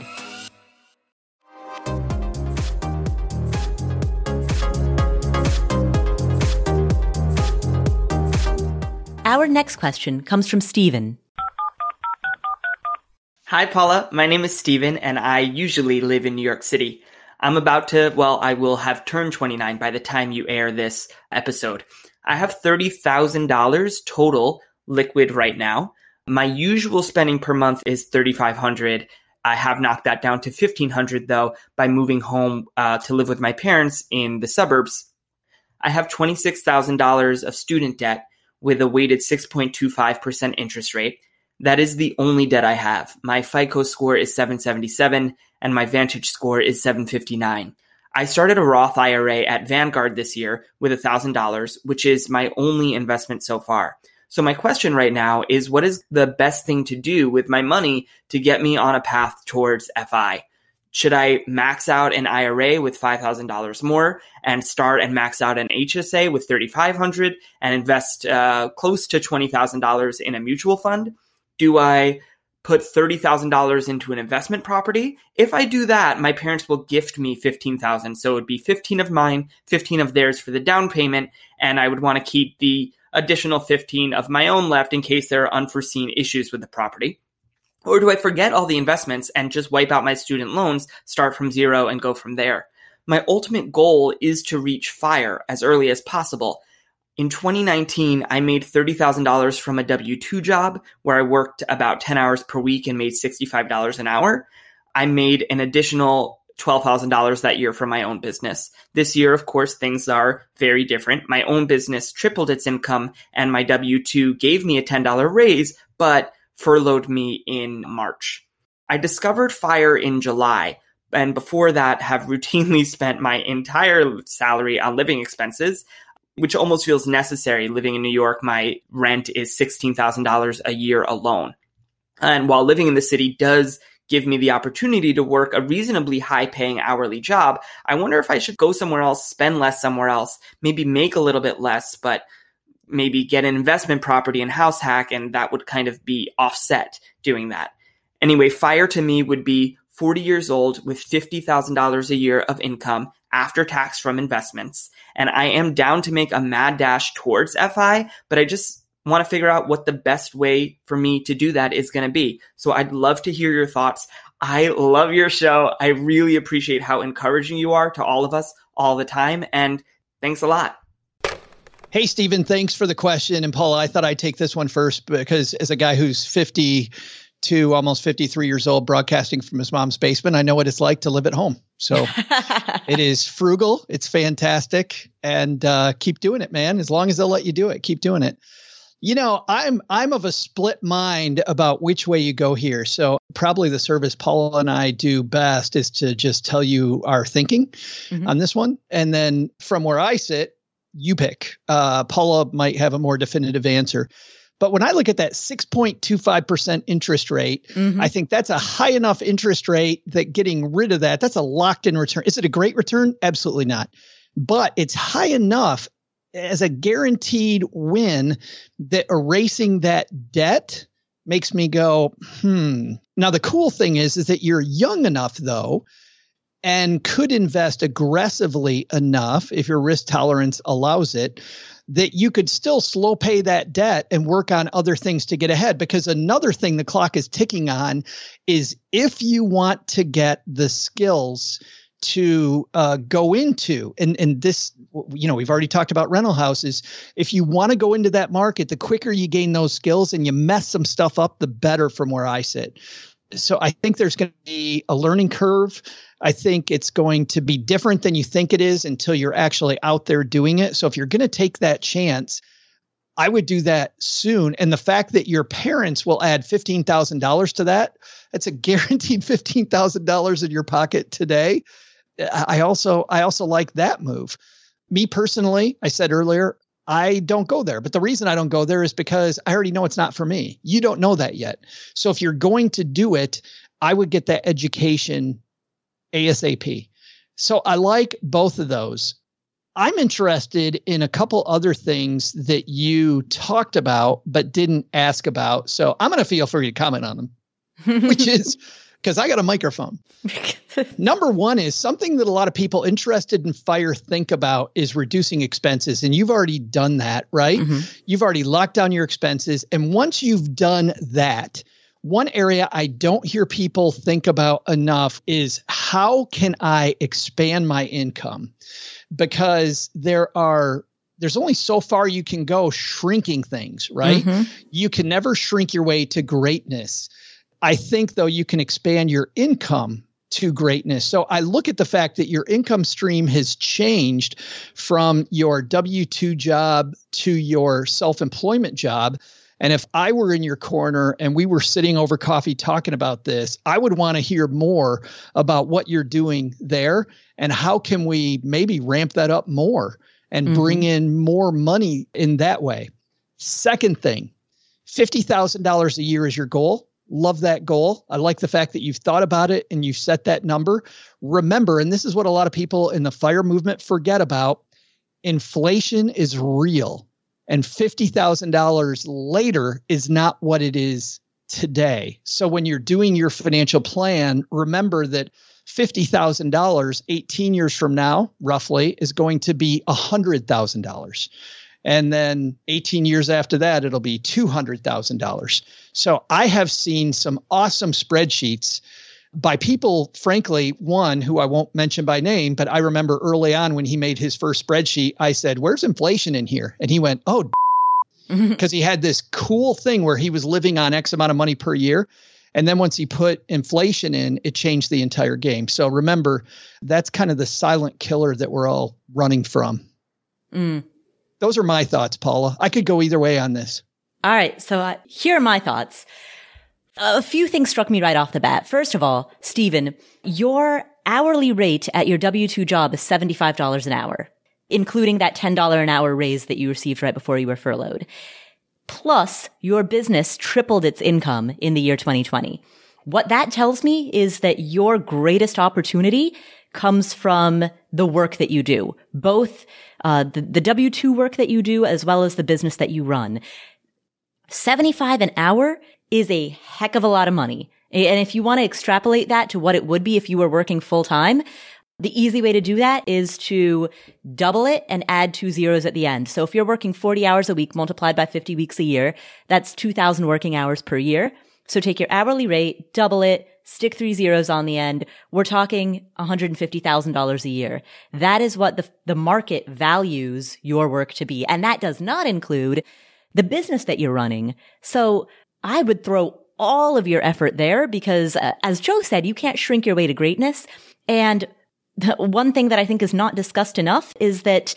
Our next question comes from Steven.
Hi, Paula. My name is Steven, and I usually live in New York City. I'm about to, well, I will have turned twenty-nine by the time you air this episode. I have thirty thousand dollars total liquid right now. My usual spending per month is thirty-five hundred dollars. I have knocked that down to fifteen hundred dollars, though, by moving home uh, to live with my parents in the suburbs. I have twenty-six thousand dollars of student debt with a weighted six point two five percent interest rate. That is the only debt I have. My FICO score is seven seventy-seven and my Vantage score is seven fifty-nine. I started a Roth I R A at Vanguard this year with one thousand dollars, which is my only investment so far. So my question right now is, what is the best thing to do with my money to get me on a path towards F I? Should I max out an I R A with five thousand dollars more and start and max out an H S A with thirty-five hundred dollars and invest uh, close to twenty thousand dollars in a mutual fund? Do I put thirty thousand dollars into an investment property? If I do that, my parents will gift me fifteen thousand dollars. So it would be fifteen of mine, fifteen of theirs for the down payment, and I would want to keep the additional fifteen of my own left in case there are unforeseen issues with the property. Or do I forget all the investments and just wipe out my student loans, start from zero, and go from there? My ultimate goal is to reach FIRE as early as possible. In twenty nineteen, I made thirty thousand dollars from a W two job where I worked about ten hours per week and made sixty-five dollars an hour. I made an additional twelve thousand dollars that year from my own business. This year, of course, things are very different. My own business tripled its income and my W two gave me a ten dollars raise, but furloughed me in March. I discovered FIRE in July, and before that have routinely spent my entire salary on living expenses, which almost feels necessary. Living in New York, my rent is sixteen thousand dollars a year alone. And while living in the city does give me the opportunity to work a reasonably high-paying hourly job, I wonder if I should go somewhere else, spend less somewhere else, maybe make a little bit less, but maybe get an investment property and house hack, and that would kind of be offset doing that. Anyway, FIRE to me would be forty years old with fifty thousand dollars a year of income after tax from investments. And I am down to make a mad dash towards F I, but I just want to figure out what the best way for me to do that is going to be. So I'd love to hear your thoughts. I love your show. I really appreciate how encouraging you are to all of us all the time. And thanks a lot.
Hey, Stephen, thanks for the question. And Paula, I thought I'd take this one first because as a guy who's fifty-two, almost fifty-three years old, broadcasting from his mom's basement, I know what it's like to live at home. So it is frugal. It's fantastic. And uh, keep doing it, man. As long as they'll let you do it, keep doing it. You know, I'm I'm of a split mind about which way you go here. So probably the service Paula and I do best is to just tell you our thinking mm-hmm. on this one. And then from where I sit, you pick. Uh, Paula might have a more definitive answer. But when I look at that six point two five percent interest rate, mm-hmm. I think that's a high enough interest rate that getting rid of that, that's a locked in return. Is it a great return? Absolutely not. But it's high enough as a guaranteed win that erasing that debt makes me go, hmm. Now, the cool thing is, is that you're young enough, though, and could invest aggressively enough, if your risk tolerance allows it, that you could still slow pay that debt and work on other things to get ahead. Because another thing the clock is ticking on is if you want to get the skills to uh, go into, and, and this, you know, we've already talked about rental houses. If you want to go into that market, the quicker you gain those skills and you mess some stuff up, the better from where I sit. So I think there's going to be a learning curve. I think it's going to be different than you think it is until you're actually out there doing it. So if you're going to take that chance, I would do that soon. And the fact that your parents will add fifteen thousand dollars to that, that's a guaranteed fifteen thousand dollars in your pocket today. I also, I also like that move. Me personally, I said earlier, I don't go there. But the reason I don't go there is because I already know it's not for me. You don't know that yet. So if you're going to do it, I would get that education ASAP. So I like both of those. I'm interested in a couple other things that you talked about but didn't ask about. So I'm going to feel free to comment on them, which is because I got a microphone. Number one is something that a lot of people interested in FIRE think about is reducing expenses. And you've already done that, right? Mm-hmm. You've already locked down your expenses. And once you've done that, one area I don't hear people think about enough is how can I expand my income? Because there are, there's only so far you can go shrinking things, right? Mm-hmm. You can never shrink your way to greatness. I think, though, you can expand your income to greatness. So I look at the fact that your income stream has changed from your W two job to your self-employment job. And if I were in your corner and we were sitting over coffee talking about this, I would want to hear more about what you're doing there and how can we maybe ramp that up more and mm-hmm. bring in more money in that way. Second thing, fifty thousand dollars a year is your goal. Love that goal. I like the fact that you've thought about it and you've set that number. Remember, and this is what a lot of people in the FIRE movement forget about, inflation is real. And fifty thousand dollars later is not what it is today. So when you're doing your financial plan, remember that fifty thousand dollars eighteen years from now, roughly, is going to be one hundred thousand dollars. And then eighteen years after that, it'll be two hundred thousand dollars. So I have seen some awesome spreadsheets by people, frankly, one who I won't mention by name, but I remember early on when he made his first spreadsheet, I said, where's inflation in here? And he went, oh, because he had this cool thing where he was living on X amount of money per year. And then once he put inflation in, it changed the entire game. So remember, that's kind of the silent killer that we're all running from. Mm. Those are my thoughts, Paula. I could go either way on this.
All right. So uh, here are my thoughts. A few things struck me right off the bat. First of all, Stephen, your hourly rate at your W two job is seventy-five dollars an hour, including that ten dollars an hour raise that you received right before you were furloughed. Plus, your business tripled its income in the year twenty twenty. What that tells me is that your greatest opportunity comes from the work that you do, both uh, the, the W two work that you do as well as the business that you run. seventy-five an hour is a heck of a lot of money. And if you want to extrapolate that to what it would be if you were working full time, the easy way to do that is to double it and add two zeros at the end. So if you're working forty hours a week multiplied by fifty weeks a year, that's two thousand working hours per year. So take your hourly rate, double it, stick three zeros on the end. We're talking one hundred fifty thousand dollars a year. That is what the, the market values your work to be. And that does not include the business that you're running. So I would throw all of your effort there because, uh, as Joe said, you can't shrink your way to greatness. And the one thing that I think is not discussed enough is that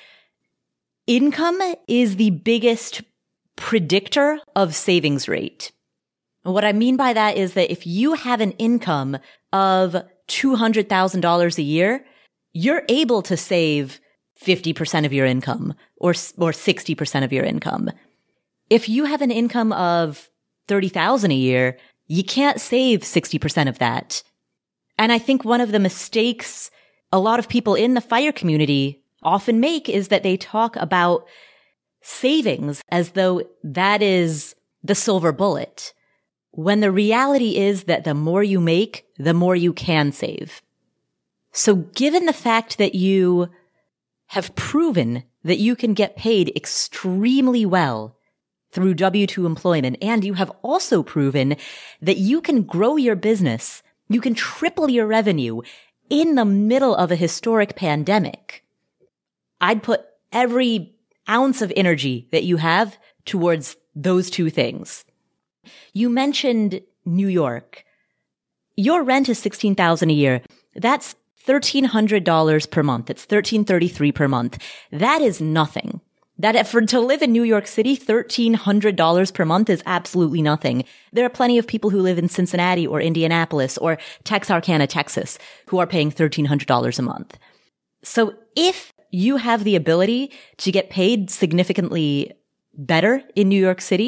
income is the biggest predictor of savings rate. What I mean by that is that if you have an income of two hundred thousand dollars a year, you're able to save fifty percent of your income or, or sixty percent of your income. If you have an income of thirty thousand dollars a year, you can't save sixty percent of that. And I think one of the mistakes a lot of people in the FIRE community often make is that they talk about savings as though that is the silver bullet, when the reality is that the more you make, the more you can save. So given the fact that you have proven that you can get paid extremely well through W two employment, and you have also proven that you can grow your business, you can triple your revenue in the middle of a historic pandemic, I'd put every ounce of energy that you have towards those two things. You mentioned New York. Your rent is sixteen thousand dollars a year. That's thirteen hundred dollars per month. It's thirteen thirty-three per month. That is nothing. That for to live in New York City, thirteen hundred dollars per month is absolutely nothing. There are plenty of people who live in Cincinnati or Indianapolis or Texarkana, Texas, who are paying thirteen hundred dollars a month. So if you have the ability to get paid significantly better in New York City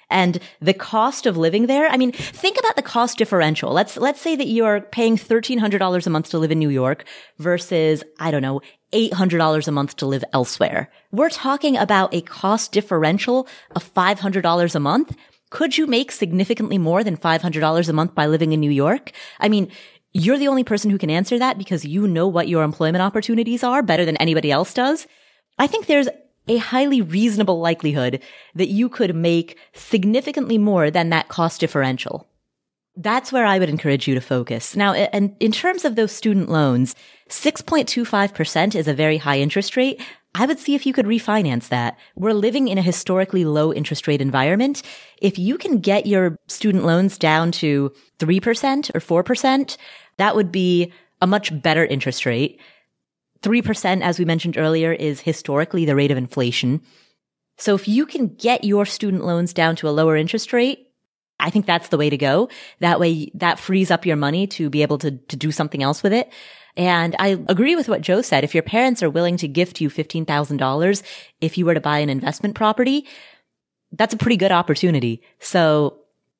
And the cost of living there, I mean, think about the cost differential. Let's, let's say that you're paying thirteen hundred dollars a month to live in New York versus, I don't know, eight hundred dollars a month to live elsewhere. We're talking about a cost differential of five hundred dollars a month. Could you make significantly more than five hundred dollars a month by living in New York? I mean, you're the only person who can answer that because you know what your employment opportunities are better than anybody else does. I think there's a highly reasonable likelihood that you could make significantly more than that cost differential. That's where I would encourage you to focus. Now, and in terms of those student loans, six point two five percent is a very high interest rate. I would see if you could refinance that. We're living in a historically low interest rate environment. If you can get your student loans down to three percent or four percent, that would be a much better interest rate. three percent, as we mentioned earlier, is historically the rate of inflation. So if you can get your student loans down to a lower interest rate, I think that's the way to go. That way, that frees up your money to be able to, to do something else with it. And I agree with what Joe said. If your parents are willing to gift you fifteen thousand dollars if you were to buy an investment property, that's a pretty good opportunity. So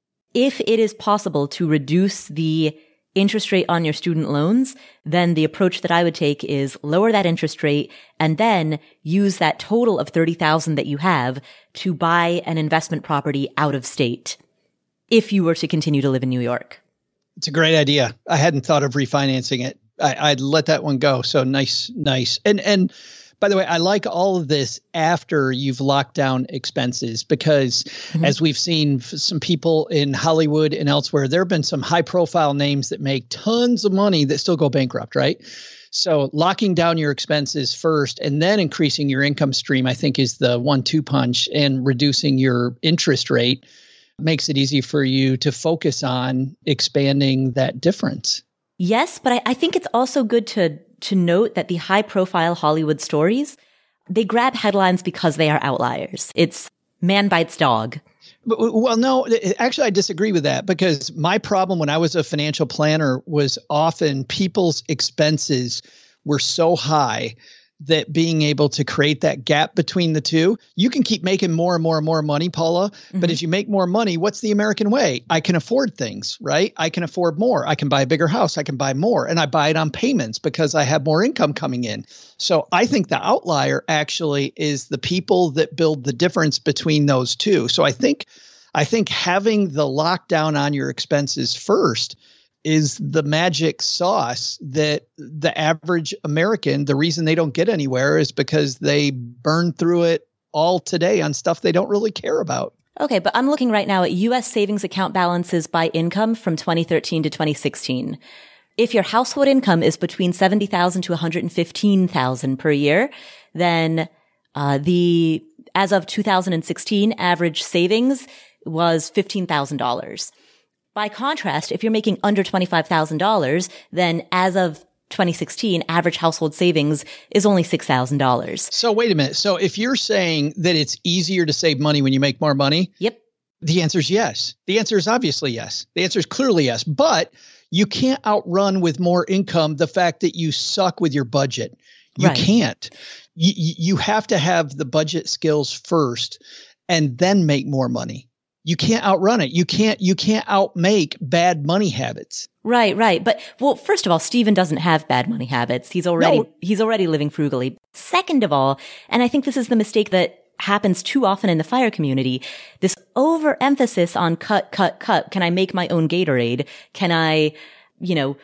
if it is possible to reduce the interest rate on your student loans, then the approach that I would take is lower that interest rate and then use that total of thirty thousand dollars that you have to buy an investment property out of state if you were to continue to live in New York.
It's a great idea. I hadn't thought of refinancing it. I, I'd let that one go. So nice, nice. And, and by the way, I like all of this after you've locked down expenses because mm-hmm. as we've seen some people in Hollywood and elsewhere, there have been some high profile names that make tons of money that still go bankrupt, right? So locking down your expenses first and then increasing your income stream, I think is the one two punch, and reducing your interest rate makes it easy for you to focus on expanding that difference.
Yes, but I, I think it's also good to to note that the high-profile Hollywood stories, they grab headlines because they are outliers. It's man bites dog.
But, well, no, actually, I disagree with that because my problem when I was a financial planner was often people's expenses were so high that being able to create that gap between the two, you can keep making more and more and more money, Paula. Mm-hmm. But as you make more money, what's the American way? I can afford things, right? I can afford more. I can buy a bigger house. I can buy more. And I buy it on payments because I have more income coming in. So I think the outlier actually is the people that build the difference between those two. So I think, I think having the lockdown on your expenses first is the magic sauce that the average American, the reason they don't get anywhere is because they burn through it all today on stuff they don't really care about.
Okay, but I'm looking right now at U S savings account balances by income from twenty thirteen to twenty sixteen. If your household income is between seventy thousand dollars to one hundred fifteen thousand dollars per year, then uh, the, as of two thousand sixteen, average savings was fifteen thousand dollars. By contrast, if you're making under twenty-five thousand dollars, then as of twenty sixteen, average household savings is only six thousand dollars.
So wait a minute. So if you're saying that it's easier to save money when you make more money,
yep.
The answer is yes. The answer is obviously yes. The answer is clearly yes. But you can't outrun with more income the fact that you suck with your budget. You
right.
can't. You, you have to have the budget skills first and then make more money. You can't outrun it. You can't, you can't outmake bad money habits.
Right, right. But, well, first of all, Stephen doesn't have bad money habits. He's already,
no.
he's already living frugally. Second of all, and I think this is the mistake that happens too often in the FIRE community, this overemphasis on cut, cut, cut. Can I make my own Gatorade? Can I, you know,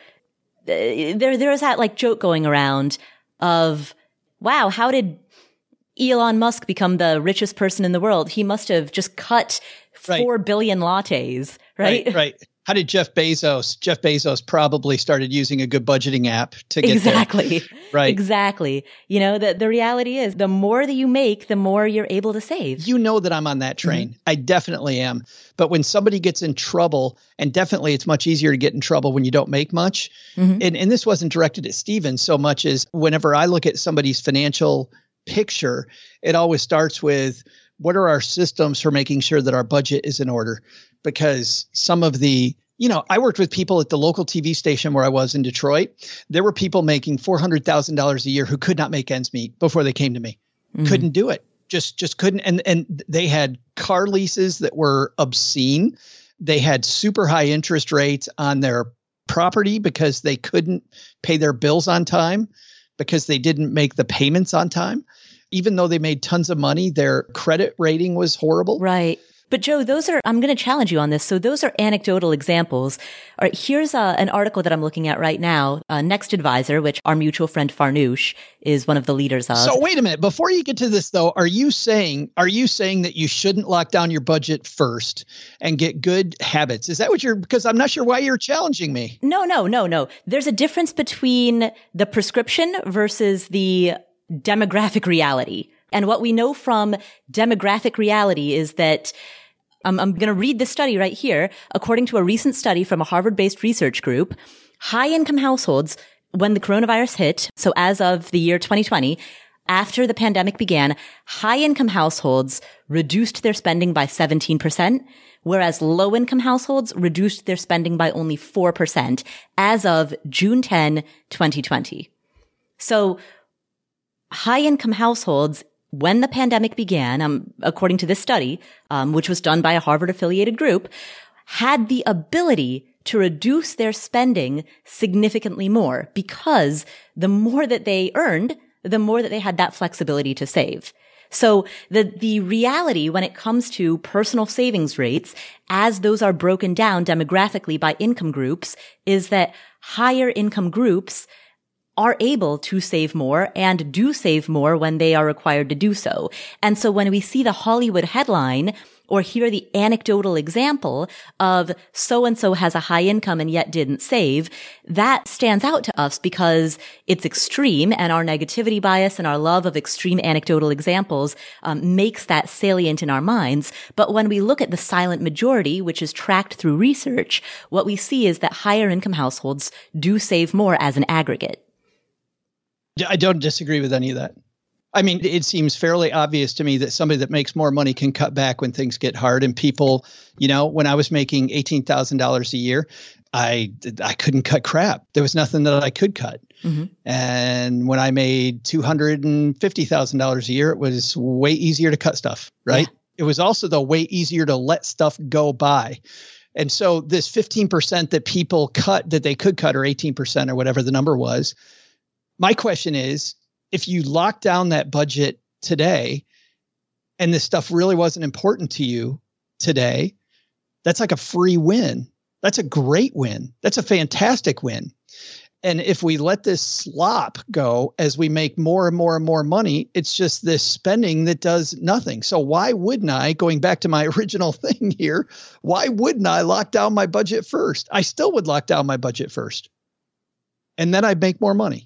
there, there's that like joke going around of, wow, how did Elon Musk become the richest person in the world? He must have just cut Four right. billion lattes, right?
Right, right. How did Jeff Bezos? Jeff Bezos probably started using a good budgeting app to get
exactly.
there. Right.
Exactly. You know, the, the reality is the more that you make, the more you're able to save.
You know that I'm on that train. Mm-hmm. I definitely am. But when somebody gets in trouble, and definitely it's much easier to get in trouble when you don't make much. Mm-hmm. And, and this wasn't directed at Stephen so much as whenever I look at somebody's financial picture, it always starts with, what are our systems for making sure that our budget is in order? Because some of the, you know, I worked with people at the local T V station where I was in Detroit. There were people making four hundred thousand dollars a year who could not make ends meet before they came to me. Mm-hmm. Couldn't do it. just just couldn't. And and they had car leases that were obscene. They had super high interest rates on their property because they couldn't pay their bills on time, because they didn't make the payments on time. Even though they made tons of money, their credit rating was horrible.
Right. But Joe, those are, I'm going to challenge you on this. So those are anecdotal examples. All right, here's uh, an article that I'm looking at right now. Uh, Next Advisor, which our mutual friend Farnoosh is one of the leaders of.
So wait a minute. Before you get to this, though, are you saying, are you saying that you shouldn't lock down your budget first and get good habits? Is that what you're, because I'm not sure why you're challenging me.
No, no, no, no. There's a difference between the prescription versus the demographic reality. And what we know from demographic reality is that Um, I'm going to read this study right here. According to a recent study from a Harvard-based research group, high-income households, when the coronavirus hit, so as of the year twenty twenty, after the pandemic began, high-income households reduced their spending by seventeen percent, whereas low-income households reduced their spending by only four percent as of June tenth, twenty twenty. So high-income households, when the pandemic began, um, according to this study, um, which was done by a Harvard-affiliated group, had the ability to reduce their spending significantly more, because the more that they earned, the more that they had that flexibility to save. So the, the reality when it comes to personal savings rates, as those are broken down demographically by income groups, is that higher income groups are able to save more and do save more when they are required to do so. And so when we see the Hollywood headline or hear the anecdotal example of so-and-so has a high income and yet didn't save, that stands out to us because it's extreme, and our negativity bias and our love of extreme anecdotal examples um, makes that salient in our minds. But when we look at the silent majority, which is tracked through research, what we see is that higher income households do save more as an aggregate.
I don't disagree with any of that. I mean, it seems fairly obvious to me that somebody that makes more money can cut back when things get hard. And people, you know, when I was making eighteen thousand dollars a year, I I couldn't cut crap. There was nothing that I could cut. Mm-hmm. And when I made two hundred fifty thousand dollars a year, it was way easier to cut stuff, right? Yeah. It was also, though, way easier to let stuff go by. And so this fifteen percent that people cut that they could cut, or eighteen percent or whatever the number was, my question is, if you lock down that budget today and this stuff really wasn't important to you today, that's like a free win. That's a great win. That's a fantastic win. And if we let this slop go as we make more and more and more money, it's just this spending that does nothing. So why wouldn't I, going back to my original thing here, why wouldn't I lock down my budget first? I still would lock down my budget first. And then I'd make more money.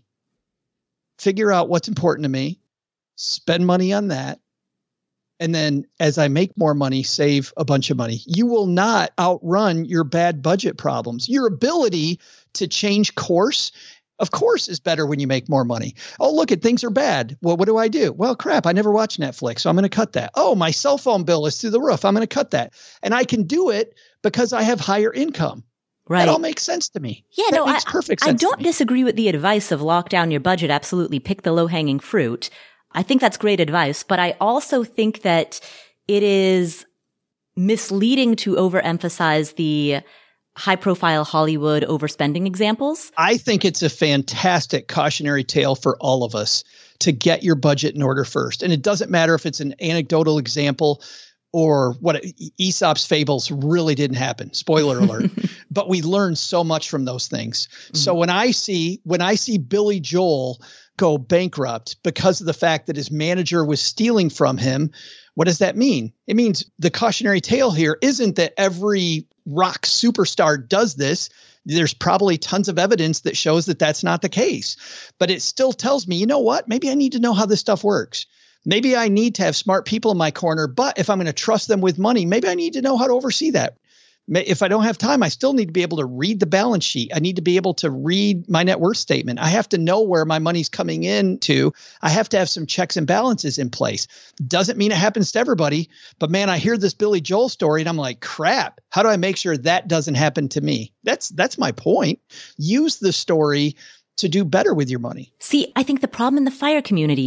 Figure out what's important to me, spend money on that. And then as I make more money, save a bunch of money. You will not outrun your bad budget problems. Your ability to change course, of course, is better when you make more money. Oh, look at things are bad. Well, what do I do? Well, crap, I never watch Netflix, so I'm going to cut that. Oh, my cell phone bill is through the roof. I'm going to cut that. And I can do it because I have higher income. Right. That all makes sense to me.
Yeah,
that
no,
makes
I,
perfect sense
I don't disagree with the advice of lock down your budget. Absolutely. Pick the low hanging fruit. I think that's great advice, but I also think that it is misleading to overemphasize the high profile Hollywood overspending examples.
I think it's a fantastic cautionary tale for all of us to get your budget in order first. And it doesn't matter if it's an anecdotal example or what Aesop's fables really didn't happen. Spoiler alert. But we learn so much from those things. Mm-hmm. So when I see when I see Billy Joel go bankrupt because of the fact that his manager was stealing from him, what does that mean? It means the cautionary tale here isn't that every rock superstar does this. There's probably tons of evidence that shows that that's not the case. But it still tells me, you know what? Maybe I need to know how this stuff works. Maybe I need to have smart people in my corner, but if I'm going to trust them with money, maybe I need to know how to oversee that. If I don't have time, I still need to be able to read the balance sheet. I need to be able to read my net worth statement. I have to know where my money's coming in to. I have to have some checks and balances in place. Doesn't mean it happens to everybody, but man, I hear this Billy Joel story and I'm like, crap, how do I make sure that doesn't happen to me? That's, that's my point. Use the story to do better with your money.
See, I think the problem in the FIRE community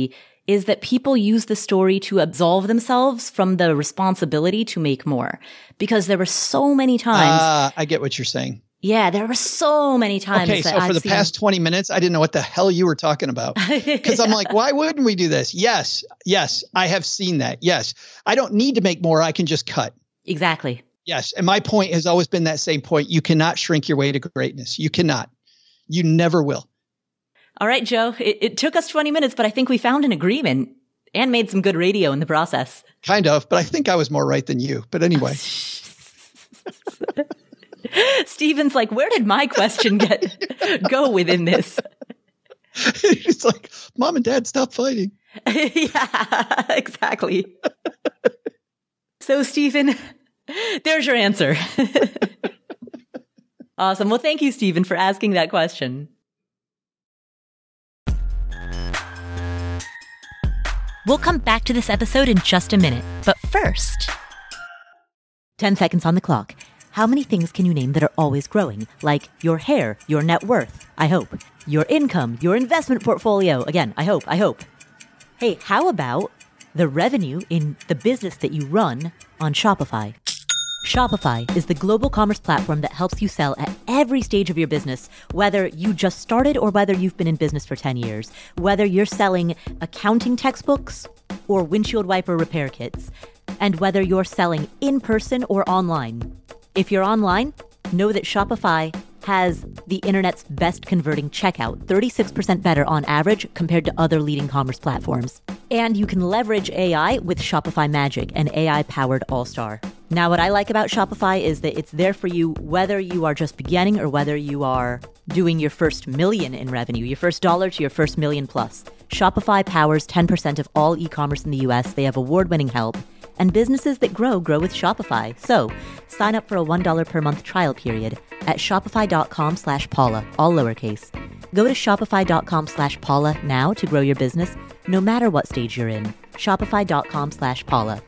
is that people use the story to absolve themselves from the responsibility to make more. Because there were so many times.
Ah, uh, I get what you're saying.
Yeah, there were so many times.
Okay,
that
so for
I've
the
seen...
past twenty minutes, I didn't know what the hell you were talking about. Because I'm like, why wouldn't we do this? Yes, yes, I have seen that. Yes, I don't need to make more. I can just cut.
Exactly.
Yes, and my point has always been that same point. You cannot shrink your way to greatness. You cannot. You never will.
All right, Joe, it, it took us twenty minutes, but I think we found an agreement and made some good radio in the process.
Kind of, but I think I was more right than you. But anyway.
Steven's like, where did my question get go within this?
It's like, Mom and Dad, stop fighting.
Yeah, exactly. So, Steven, there's your answer. Awesome. Well, thank you, Steven, for asking that question. We'll come back to this episode in just a minute. But first, ten seconds on the clock. How many things can you name that are always growing? Like your hair, your net worth, I hope. Your income, your investment portfolio. Again, I hope, I hope. Hey, how about the revenue in the business that you run on Shopify? Shopify is the global commerce platform that helps you sell at every stage of your business, whether you just started or whether you've been in business for ten years, whether you're selling accounting textbooks or windshield wiper repair kits, and whether you're selling in person or online. If you're online, know that Shopify has the internet's best converting checkout, thirty-six percent better on average compared to other leading commerce platforms. And you can leverage A I with Shopify Magic, an A I-powered all-star. Now, what I like about Shopify is that it's there for you whether you are just beginning or whether you are doing your first million in revenue, your first dollar to your first million plus. Shopify powers ten percent of all e-commerce in the U S. They have award-winning help. And businesses that grow, grow with Shopify. So sign up for a one dollar per month trial period at shopify.com slash Paula, all lowercase. Go to shopify.com slash Paula now to grow your business, no matter what stage you're in. Shopify.com slash Paula.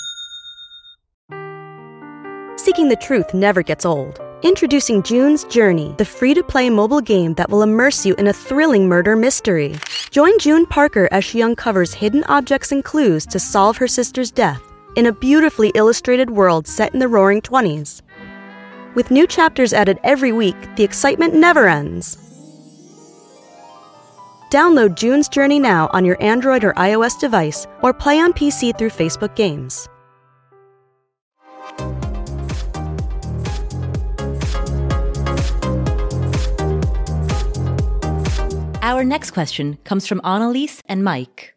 Seeking the truth never gets old. Introducing June's Journey, the free-to-play mobile game that will immerse you in a thrilling murder mystery. Join June Parker as she uncovers hidden objects and clues to solve her sister's death in a beautifully illustrated world set in the roaring twenties. With new chapters added every week, the excitement never ends. Download June's Journey now on your Android or iOS device or play on P C through Facebook Games.
Our next question comes from Annalise and Mike.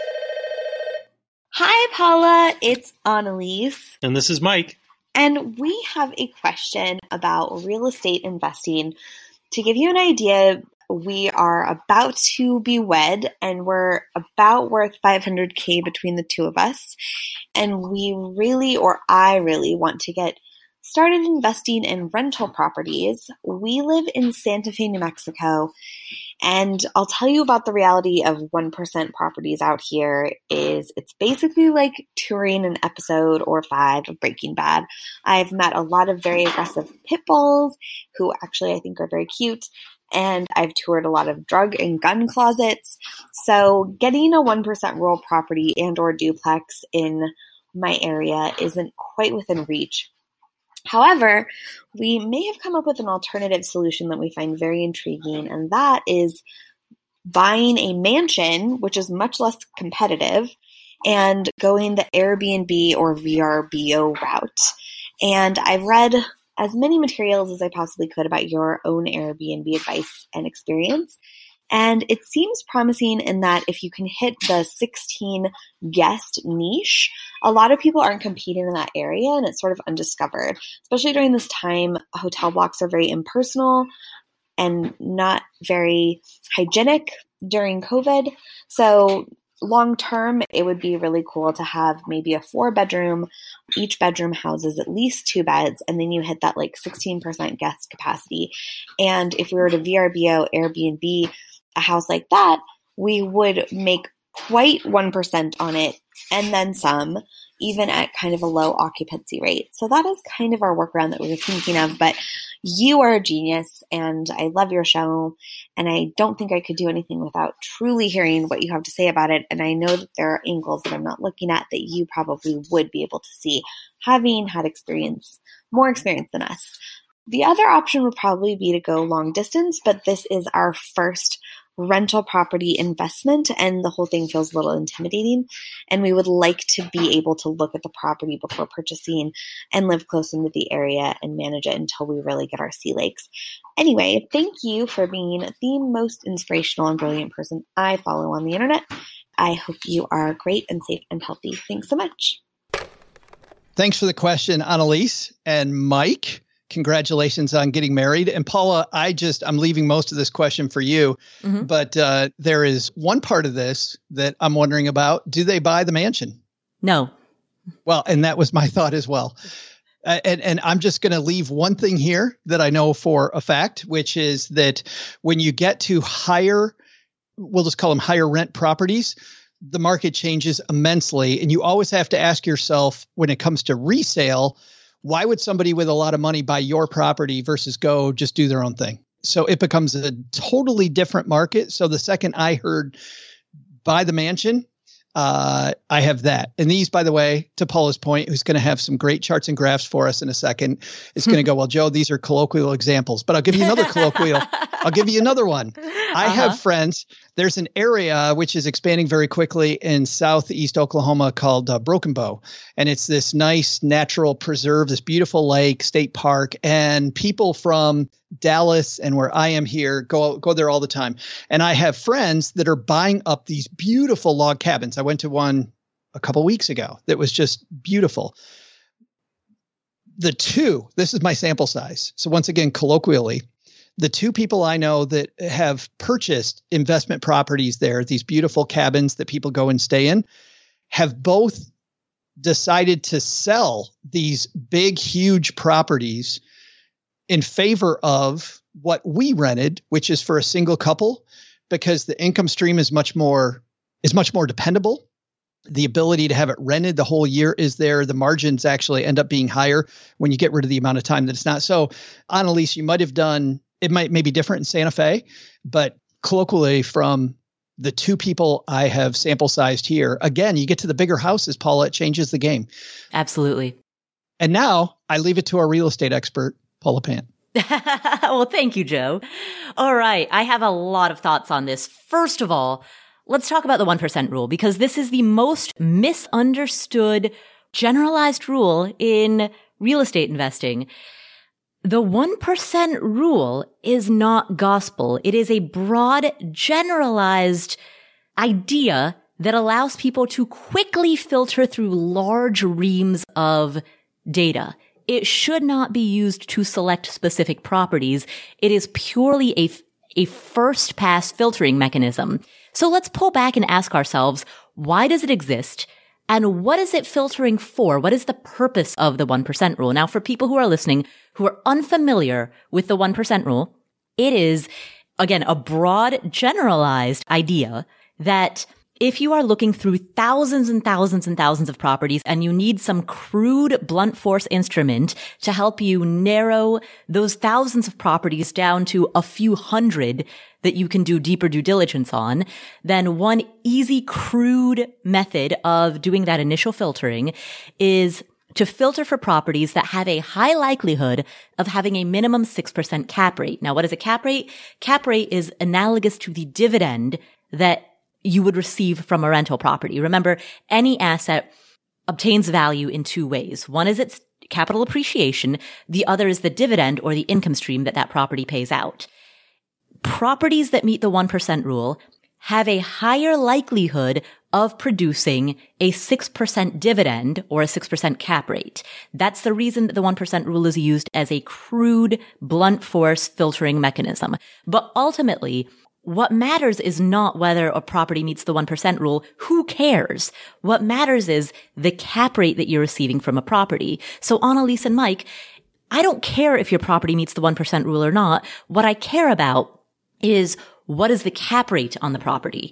Hi, Paula. It's Annalise.
And this is Mike.
And we have a question about real estate investing. To give you an idea, we are about to be wed and we're about worth five hundred K between the two of us. And we really, or I really want to get started investing in rental properties. We live in Santa Fe, New Mexico. And I'll tell you about the reality of one percent properties out here is it's basically like touring an episode or five of Breaking Bad. I've met a lot of very aggressive pit bulls who actually I think are very cute. And I've toured a lot of drug and gun closets. So getting a one percent rural property and or duplex in my area isn't quite within reach. However, we may have come up with an alternative solution that we find very intriguing, and that is buying a mansion, which is much less competitive, and going the Airbnb or V R B O route. And I've read as many materials as I possibly could about your own Airbnb advice and experience. And it seems promising in that if you can hit the sixteen guest niche, a lot of people aren't competing in that area and it's sort of undiscovered. Especially during this time, hotel blocks are very impersonal and not very hygienic during COVID. So long term, it would be really cool to have maybe a four bedroom. Each bedroom houses at least two beds, and then you hit that like sixteen percent guest capacity. And if we were to V R B O Airbnb a house like that, we would make quite one percent on it and then some, even at kind of a low occupancy rate. So that is kind of our workaround that we were thinking of. But you are a genius, and I love your show, and I don't think I could do anything without truly hearing what you have to say about it. And I know that there are angles that I'm not looking at that you probably would be able to see, having had experience, more experience than us. The other option would probably be to go long distance, but this is our first rental property investment, and the whole thing feels a little intimidating. And we would like to be able to look at the property before purchasing and live close into the area and manage it until we really get our sea legs. Anyway, thank you for being the most inspirational and brilliant person I follow on the internet. I hope you are great and safe and healthy. Thanks so much.
Thanks for the question, Annalise. And Mike, congratulations on getting married. And Paula, I just, I'm leaving most of this question for you, mm-hmm. but uh, there is one part of this that I'm wondering about. Do they buy the mansion?
No.
Well, and that was my thought as well. Uh, and, and I'm just going to leave one thing here that I know for a fact, which is that when you get to higher, we'll just call them higher rent properties, the market changes immensely. And you always have to ask yourself, when it comes to resale, why would somebody with a lot of money buy your property versus go just do their own thing? So it becomes a totally different market. So the second I heard buy the mansion, uh, I have that. And these, by the way, to Paula's point, who's going to have some great charts and graphs for us in a second, is going to go, well, Joe, these are colloquial examples, but I'll give you another colloquial. I'll give you another one. I uh-huh. have friends. There's an area which is expanding very quickly in southeast Oklahoma called uh, Broken Bow. And it's this nice natural preserve, this beautiful lake, state park. And people from Dallas and where I am here go go there all the time. And I have friends that are buying up these beautiful log cabins. I went to one a couple weeks ago that was just beautiful. The two, this is my sample size. So once again, colloquially, the two people I know that have purchased investment properties there, these beautiful cabins that people go and stay in, have both decided to sell these big, huge properties in favor of what we rented, which is for a single couple, because the income stream is much more is much more dependable. The ability to have it rented the whole year is there. The margins actually end up being higher when you get rid of the amount of time that it's not. So, Annalise, you might have done, it might maybe different in Santa Fe, but colloquially from the two people I have sample sized here, again, you get to the bigger houses, Paula, it changes the game.
Absolutely.
And now I leave it to our real estate expert, Paula Pant.
Well, thank you, Joe. All right. I have a lot of thoughts on this. First of all, let's talk about the one percent rule, because this is the most misunderstood generalized rule in real estate investing. The one percent rule is not gospel. It is a broad, generalized idea that allows people to quickly filter through large reams of data. It should not be used to select specific properties. It is purely a, a first pass filtering mechanism. So let's pull back and ask ourselves, why does it exist? And what is it filtering for? What is the purpose of the one percent rule? Now, for people who are listening who are unfamiliar with the one percent rule, it is, again, a broad, generalized idea that if you are looking through thousands and thousands and thousands of properties and you need some crude blunt force instrument to help you narrow those thousands of properties down to a few hundred that you can do deeper due diligence on, then one easy, crude method of doing that initial filtering is to filter for properties that have a high likelihood of having a minimum six percent cap rate. Now, what is a cap rate? Cap rate is analogous to the dividend that you would receive from a rental property. Remember, any asset obtains value in two ways. One is its capital appreciation. The other is the dividend or the income stream that that property pays out. Properties that meet the one percent rule have a higher likelihood of producing a six percent dividend or a six percent cap rate. That's the reason that the one percent rule is used as a crude, blunt force filtering mechanism. But ultimately, what matters is not whether a property meets the one percent rule. Who cares? What matters is the cap rate that you're receiving from a property. So Annalise and Mike, I don't care if your property meets the one percent rule or not. What I care about is what is the cap rate on the property?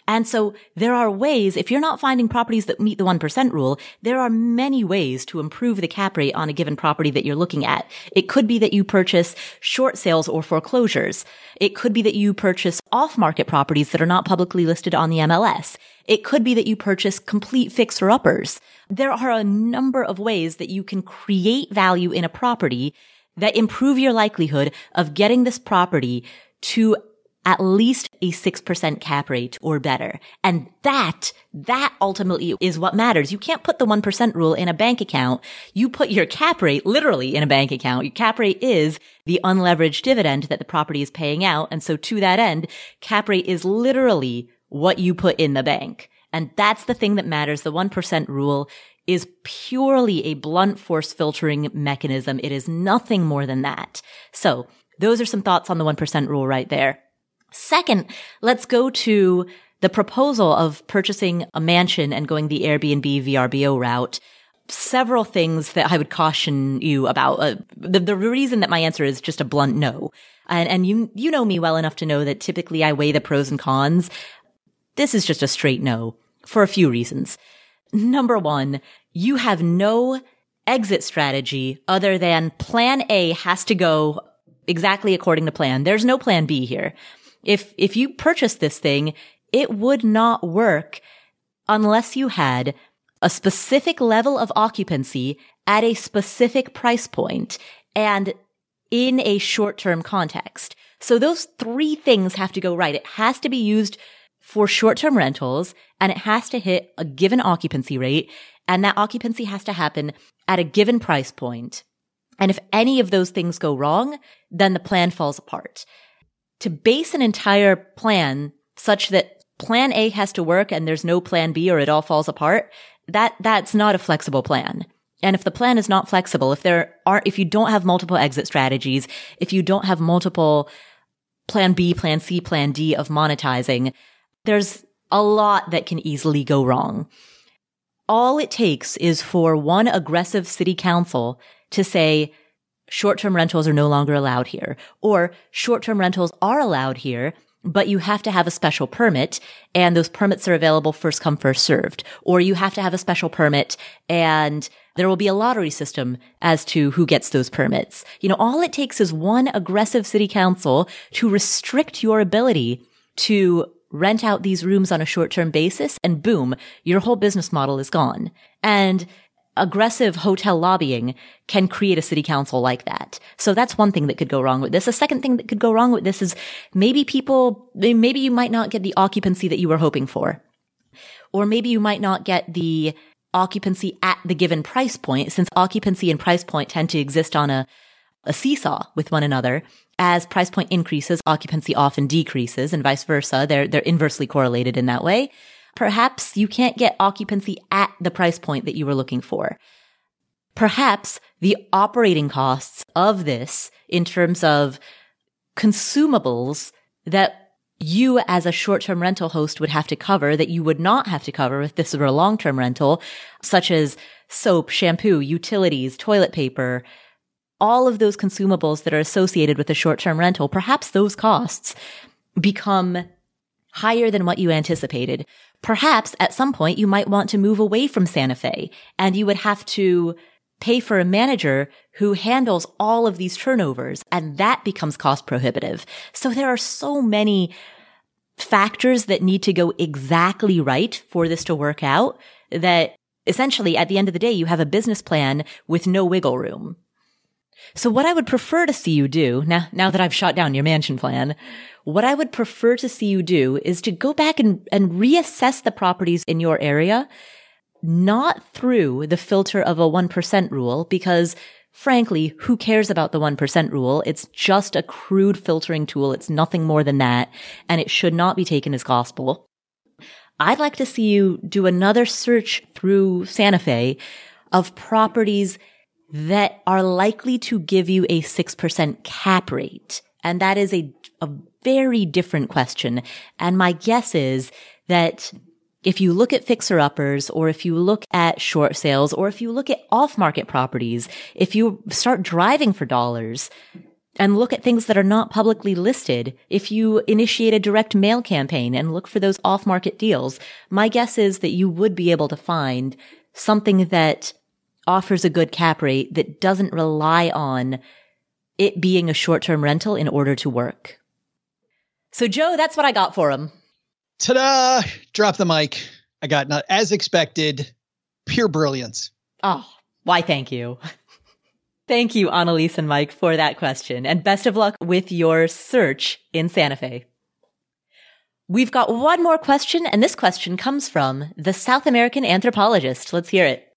And so there are ways, if you're not finding properties that meet the one percent rule, there are many ways to improve the cap rate on a given property that you're looking at. It could be that you purchase short sales or foreclosures. It could be that you purchase off-market properties that are not publicly listed on the M L S. It could be that you purchase complete fixer-uppers. There are a number of ways that you can create value in a property that improve your likelihood of getting this property to at least a six percent cap rate or better. And that, that ultimately is what matters. You can't put the one percent rule in a bank account. You put your cap rate literally in a bank account. Your cap rate is the unleveraged dividend that the property is paying out. And so to that end, cap rate is literally what you put in the bank. And that's the thing that matters. The one percent rule is purely a blunt force filtering mechanism. It is nothing more than that. So those are some thoughts on the one percent rule right there. Second, let's go to the proposal of purchasing a mansion and going the Airbnb V R B O route. Several things that I would caution you about. Uh, the, the reason that my answer is just a blunt no. And, and you, you know me well enough to know that typically I weigh the pros and cons. This is just a straight no for a few reasons. Number one, you have no exit strategy other than plan A has to go exactly according to plan. There's no plan B here. If, if you purchase this thing, it would not work unless you had a specific level of occupancy at a specific price point and in a short-term context. So those three things have to go right. It has to be used for short-term rentals, and it has to hit a given occupancy rate, and that occupancy has to happen at a given price point. And if any of those things go wrong, then the plan falls apart. To base an entire plan such that plan A has to work and there's no plan B or it all falls apart, that, that's not a flexible plan. And if the plan is not flexible, if there are, if you don't have multiple exit strategies, if you don't have multiple plan B, plan C, plan D of monetizing, there's a lot that can easily go wrong. All it takes is for one aggressive city council to say, short-term rentals are no longer allowed here, or short-term rentals are allowed here, but you have to have a special permit, and those permits are available first come, first served. Or you have to have a special permit, and there will be a lottery system as to who gets those permits. You know, all it takes is one aggressive city council to restrict your ability to rent out these rooms on a short-term basis, and boom, your whole business model is gone. And aggressive hotel lobbying can create a city council like that. So that's one thing that could go wrong with this. A second thing that could go wrong with this is maybe people, maybe you might not get the occupancy that you were hoping for. Or maybe you might not get the occupancy at the given price point, since occupancy and price point tend to exist on a, a seesaw with one another. As price point increases, occupancy often decreases, and vice versa. They're, they're inversely correlated in that way. Perhaps you can't get occupancy at the price point that you were looking for. Perhaps the operating costs of this in terms of consumables that you as a short-term rental host would have to cover that you would not have to cover if this were a long-term rental, such as soap, shampoo, utilities, toilet paper, all of those consumables that are associated with a short-term rental, perhaps those costs become higher than what you anticipated. Perhaps at some point you might want to move away from Santa Fe, and you would have to pay for a manager who handles all of these turnovers, and that becomes cost prohibitive. So there are so many factors that need to go exactly right for this to work out that essentially at the end of the day, you have a business plan with no wiggle room. So what I would prefer to see you do, now, now that I've shot down your mansion plan, what I would prefer to see you do is to go back and, and reassess the properties in your area, not through the filter of a one percent rule, because frankly, who cares about the one percent rule? It's just a crude filtering tool. It's nothing more than that, and it should not be taken as gospel. I'd like to see you do another search through Santa Fe of properties that are likely to give you a six percent cap rate. And that is a, a very different question. And my guess is that if you look at fixer-uppers, or if you look at short sales, or if you look at off-market properties, if you start driving for dollars, and look at things that are not publicly listed, if you initiate a direct mail campaign and look for those off-market deals, my guess is that you would be able to find something that offers a good cap rate that doesn't rely on it being a short-term rental in order to work. So, Joe, that's what I got for him.
Ta-da! Drop the mic. I got not as expected. Pure brilliance.
Oh, why thank you. Thank you, Annalise and Mike, for that question. And best of luck with your search in Santa Fe. We've got one more question, and this question comes from the South American anthropologist. Let's hear it.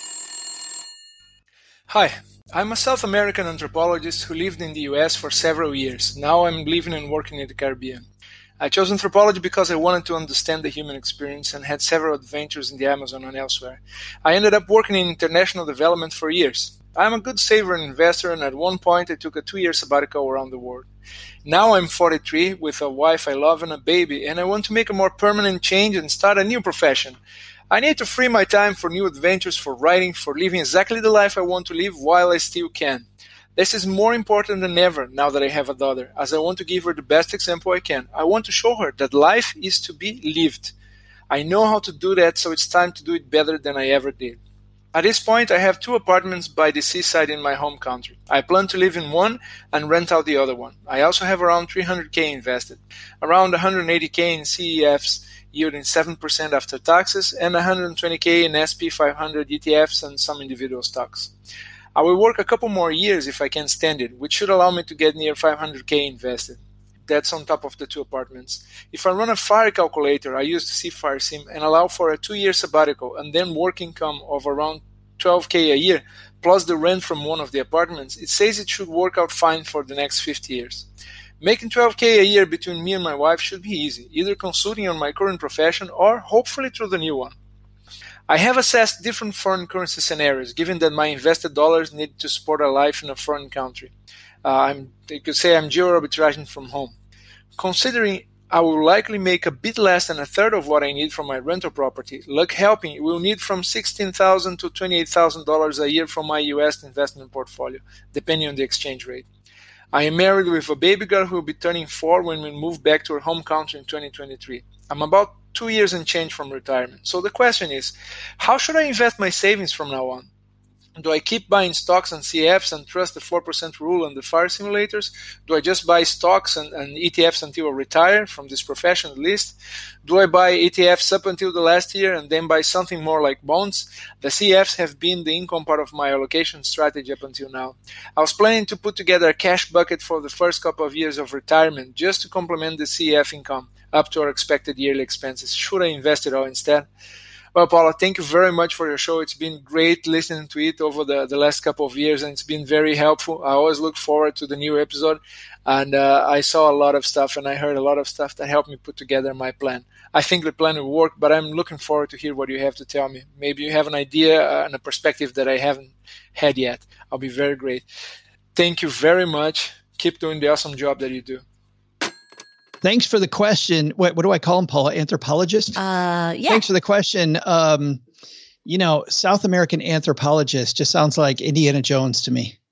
Hi, I'm a South American anthropologist who lived in the U S for several years. Now I'm living and working in the Caribbean. I chose anthropology because I wanted to understand the human experience and had several adventures in the Amazon and elsewhere. I ended up working in international development for years. I'm a good saver and investor, and at one point I took a two-year sabbatical around the world. Now I'm forty-three with a wife I love and a baby, and I want to make a more permanent change and start a new profession. I need to free my time for new adventures, for writing, for living exactly the life I want to live while I still can. This is more important than ever now that I have a daughter, as I want to give her the best example I can. I want to show her that life is to be lived. I know how to do that, so it's time to do it better than I ever did. At this point, I have two apartments by the seaside in my home country. I plan to live in one and rent out the other one. I also have around three hundred thousand invested, around one hundred eighty thousand in C E Fs yielding seven percent after taxes, and one hundred twenty thousand in S and P five hundred E T Fs and some individual stocks. I will work a couple more years if I can stand it, which should allow me to get near five hundred thousand invested. That's on top of the two apartments. If I run a FIRE calculator, I use the C FIRE sim and allow for a two-year sabbatical and then work income of around twelve thousand a year, plus the rent from one of the apartments, it says it should work out fine for the next fifty years. Making twelve thousand a year between me and my wife should be easy, either consulting on my current profession or hopefully through the new one. I have assessed different foreign currency scenarios, given that my invested dollars need to support a life in a foreign country. Uh, I'm, you could say I'm geo-arbitraging from home. Considering I will likely make a bit less than a third of what I need from my rental property, luck helping, we'll need from sixteen thousand dollars to twenty-eight thousand dollars a year from my U S investment portfolio, depending on the exchange rate. I am married with a baby girl who will be turning four when we move back to her home country in twenty twenty-three. I'm about two years and change from retirement. So the question is, how should I invest my savings from now on? Do I keep buying stocks and C Fs and trust the four percent rule and the FIRE simulators? Do I just buy stocks and, and E T Fs until I retire from this profession at least? Do I buy E T Fs up until the last year and then buy something more like bonds? The C Fs have been the income part of my allocation strategy up until now. I was planning to put together a cash bucket for the first couple of years of retirement just to complement the C F income up to our expected yearly expenses. Should I invest it all instead? Well, Paula, thank you very much for your show. It's been great listening to it over the, the last couple of years, and it's been very helpful. I always look forward to the new episode, and uh, I saw a lot of stuff, and I heard a lot of stuff that helped me put together my plan. I think the plan will work, but I'm looking forward to hear what you have to tell me. Maybe you have an idea uh, and a perspective that I haven't had yet. I'll be very great. Thank you very much. Keep doing the awesome job that you do.
Thanks for the question. What, what do I call him, Paula? Anthropologist?
Uh, yeah.
Thanks for the question. Um, you know, South American anthropologist just sounds like Indiana Jones to me.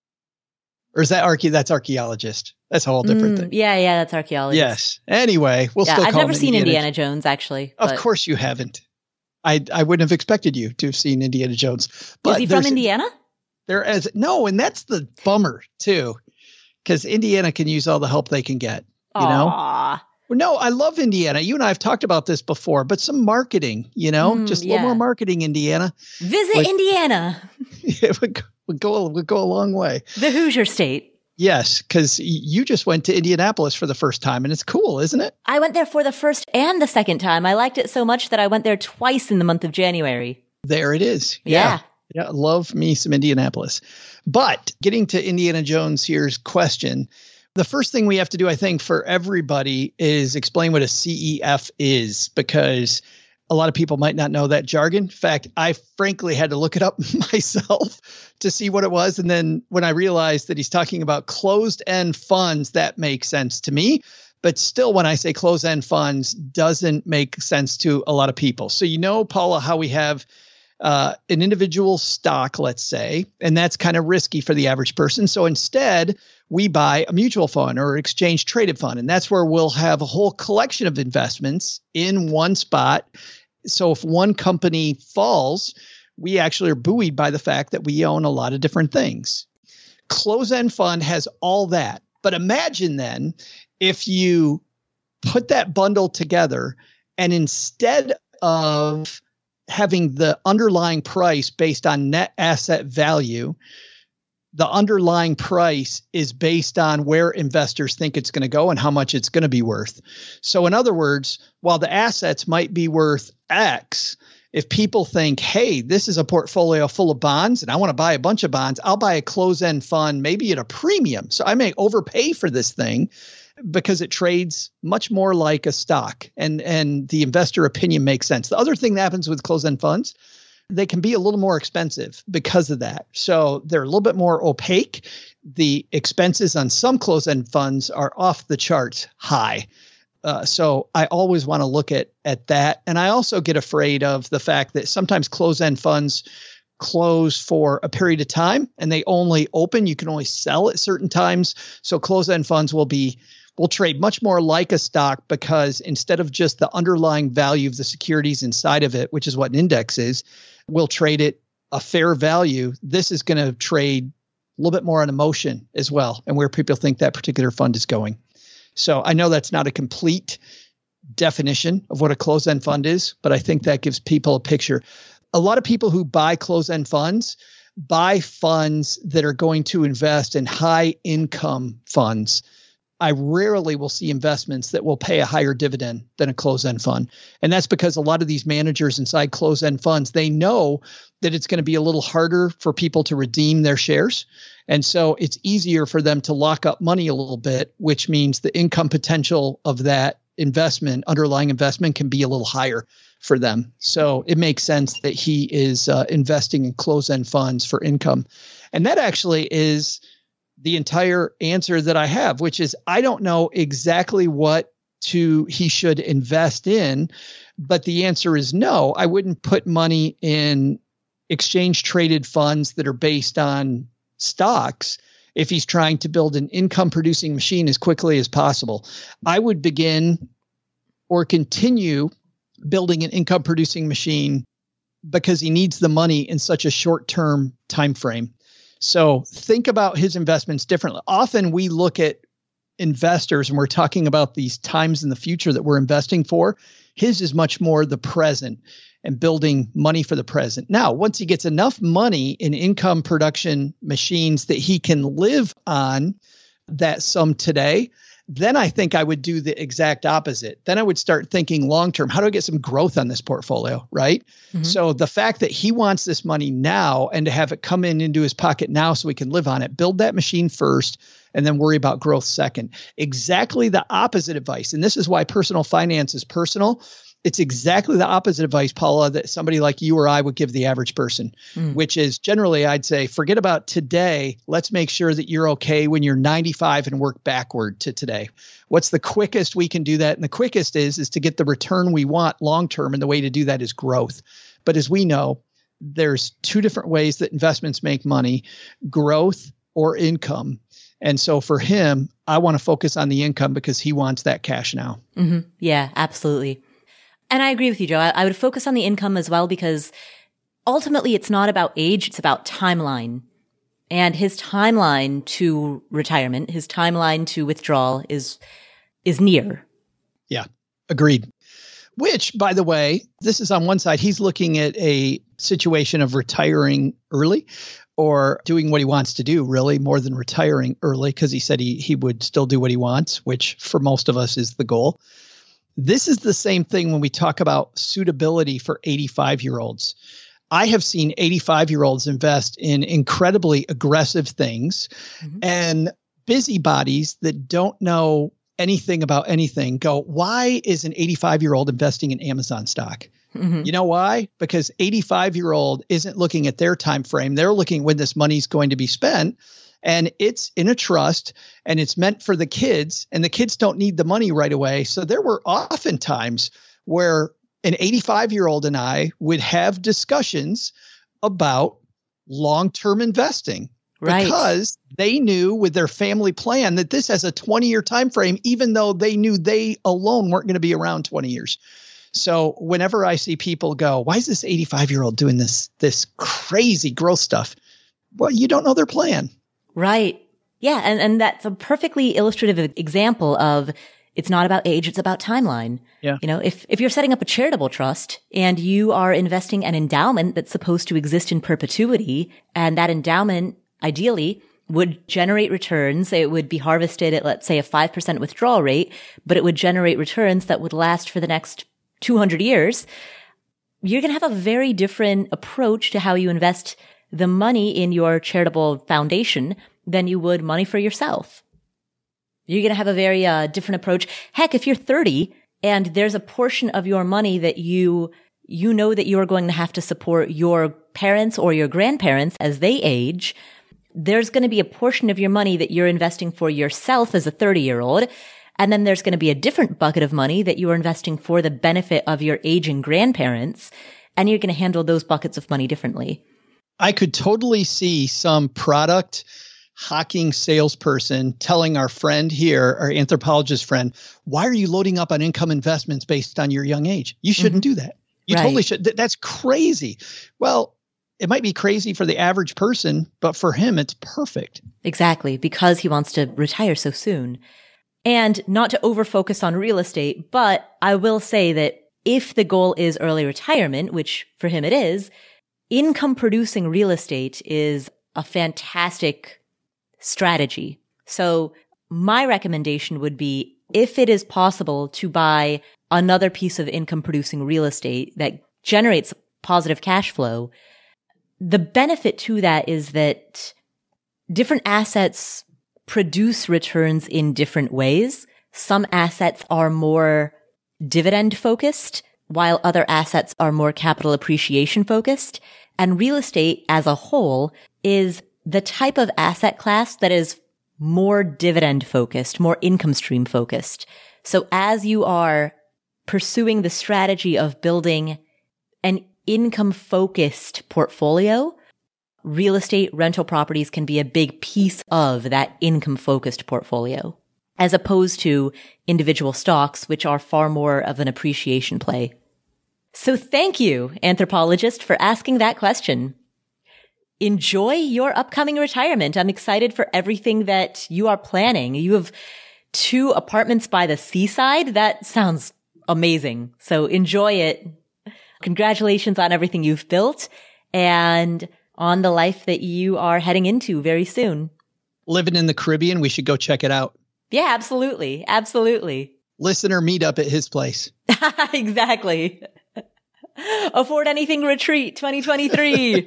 Or is that archae? That's archaeologist. That's a whole different
mm,
thing.
Yeah, yeah, that's archaeologist.
Yes. Anyway, we'll
yeah,
still
I've
call
never
him
seen
Indiana,
Indiana Jones, actually.
Of
but.
course you haven't. I I wouldn't have expected you to have seen Indiana Jones. But
is he from Indiana?
There as no, and that's the bummer too, because Indiana can use all the help they can get. You
Aww.
know? No, I love Indiana. You and I have talked about this before, but some marketing, you know,
Mm,
just a
yeah.
little more marketing, Indiana.
Visit
Like-
Indiana,
It would go, would go would go a long way.
the Hoosier State.
Yes, because you just went to Indianapolis for the first time, and it's cool, isn't it?
I went there for the first and the second time. I liked it so much that I went there twice in the month of January.
There it is.
Yeah.
Yeah, love me some Indianapolis. But getting to Indiana Jones here's question. The first thing we have to do, I think, for everybody is explain what a C E F is, because a lot of people might not know that jargon. In fact, I frankly had to look it up myself to see what it was. And then when I realized that he's talking about closed-end funds, that makes sense to me. But still, when I say closed-end funds, doesn't make sense to a lot of people. So you know, Paula, how we have uh, an individual stock, let's say, and that's kind of risky for the average person. So instead, we buy a mutual fund or exchange traded fund, and that's where we'll have a whole collection of investments in one spot. So if one company falls, we actually are buoyed by the fact that we own a lot of different things. Closed-end fund has all that. But imagine then if you put that bundle together and instead of having the underlying price based on net asset value, the underlying price is based on where investors think it's going to go and how much it's going to be worth. So in other words, while the assets might be worth X, if people think, hey, this is a portfolio full of bonds and I want to buy a bunch of bonds, I'll buy a closed-end fund, maybe at a premium. So I may overpay for this thing because it trades much more like a stock, and, and the investor opinion makes sense. The other thing that happens with closed-end funds, they can be a little more expensive because of that. So they're a little bit more opaque. The expenses on some closed-end funds are off the charts high. Uh, so I always want to look at at that. And I also get afraid of the fact that sometimes closed-end funds close for a period of time and they only open. You can only sell at certain times. So closed-end funds will be will trade much more like a stock, because instead of just the underlying value of the securities inside of it, which is what an index is, we'll trade it a fair value. This is going to trade a little bit more on emotion as well, and where people think that particular fund is going. So I know that's not a complete definition of what a closed-end fund is, but I think that gives people a picture. A lot of people who buy closed-end funds buy funds that are going to invest in high income funds. I rarely will see investments that will pay a higher dividend than a closed-end fund. And that's because a lot of these managers inside closed-end funds, they know that it's going to be a little harder for people to redeem their shares. And so it's easier for them to lock up money a little bit, which means the income potential of that investment, underlying investment, can be a little higher for them. So it makes sense that he is uh, investing in closed-end funds for income. And that actually is the entire answer that I have, which is I don't know exactly what to he should invest in, but the answer is no. I wouldn't put money in exchange traded funds that are based on stocks if he's trying to build an income producing machine as quickly as possible. I would begin or continue building an income producing machine because he needs the money in such a short term time frame. So think about his investments differently. Often we look at investors and we're talking about these times in the future that we're investing for. His is much more the present and building money for the present. Now, once he gets enough money in income production machines that he can live on that sum today, then I think I would do the exact opposite. Then I would start thinking long-term, how do I get some growth on this portfolio, right? Mm-hmm. So the fact that he wants this money now and to have it come in into his pocket now so he can live on it, build that machine first and then worry about growth second. Exactly the opposite advice. And this is why personal finance is personal. It's exactly the opposite advice, Paula, that somebody like you or I would give the average person, mm. which is generally I'd say, forget about today. Let's make sure that you're okay when you're ninety-five and work backward to today. What's the quickest we can do that? And the quickest is, is to get the return we want long-term. And the way to do that is growth. But as we know, there's two different ways that investments make money, growth or income. And so for him, I want to focus on the income because he wants that cash now.
Mm-hmm. Yeah, absolutely. And I agree with you, Joe. I, I would focus on the income as well, because ultimately it's not about age, it's about timeline. And his timeline to retirement, his timeline to withdrawal is is near.
Yeah, agreed. Which, by the way, this is on one side, he's looking at a situation of retiring early or doing what he wants to do, really, more than retiring early, because he said he he would still do what he wants, which for most of us is the goal. This is the same thing when we talk about suitability for eighty-five-year-olds. I have seen eighty-five-year-olds invest in incredibly aggressive things, mm-hmm. and busybodies that don't know anything about anything go, why is an eighty-five-year-old investing in Amazon stock? Mm-hmm. You know why? Because eighty-five-year-old isn't looking at their time frame. They're looking when this money's going to be spent. And it's in a trust and it's meant for the kids, and the kids don't need the money right away. So there were often times where an eighty-five year old and I would have discussions about long-term investing.
Right.
Because they knew with their family plan that this has a twenty year time frame, even though they knew they alone weren't going to be around twenty years. So whenever I see people go, why is this eighty-five year old doing this, this crazy growth stuff? Well, you don't know their plan.
Right. Yeah. And, and that's a perfectly illustrative example of it's not about age, it's about timeline.
Yeah.
You know, if, if you're setting up a charitable trust and you are investing an endowment that's supposed to exist in perpetuity, and that endowment ideally would generate returns. It would be harvested at, let's say, a five percent withdrawal rate, but it would generate returns that would last for the next two hundred years. You're going to have a very different approach to how you invest the money in your charitable foundation than you would money for yourself. You're going to have a very uh, different approach. Heck, if you're thirty and there's a portion of your money that you you know that you're going to have to support your parents or your grandparents as they age, there's going to be a portion of your money that you're investing for yourself as a thirty year old. And then there's going to be a different bucket of money that you are investing for the benefit of your aging grandparents. And you're going to handle those buckets of money differently.
I could totally see some product hawking salesperson telling our friend here, our anthropologist friend, why are you loading up on income investments based on your young age? You shouldn't mm-hmm. do that. You right. totally should. Th- that's crazy. Well, it might be crazy for the average person, but for him, it's perfect.
Exactly, because he wants to retire so soon. And not to over-focus on real estate, but I will say that if the goal is early retirement, which for him it is, income-producing real estate is a fantastic strategy. So my recommendation would be, if it is possible to buy another piece of income-producing real estate that generates positive cash flow, the benefit to that is that different assets produce returns in different ways. Some assets are more dividend focused, while other assets are more capital appreciation focused. And real estate as a whole is the type of asset class that is more dividend focused, more income stream focused. So as you are pursuing the strategy of building an income-focused portfolio, real estate rental properties can be a big piece of that income-focused portfolio, as opposed to individual stocks, which are far more of an appreciation play. So thank you, anthropologist, for asking that question. Enjoy your upcoming retirement. I'm excited for everything that you are planning. You have two apartments by the seaside. That sounds amazing. So enjoy it. Congratulations on everything you've built and on the life that you are heading into very soon.
Living in the Caribbean, we should go check it out.
Yeah, absolutely. Absolutely.
Listener meetup at his place.
Exactly. Afford Anything Retreat twenty twenty-three.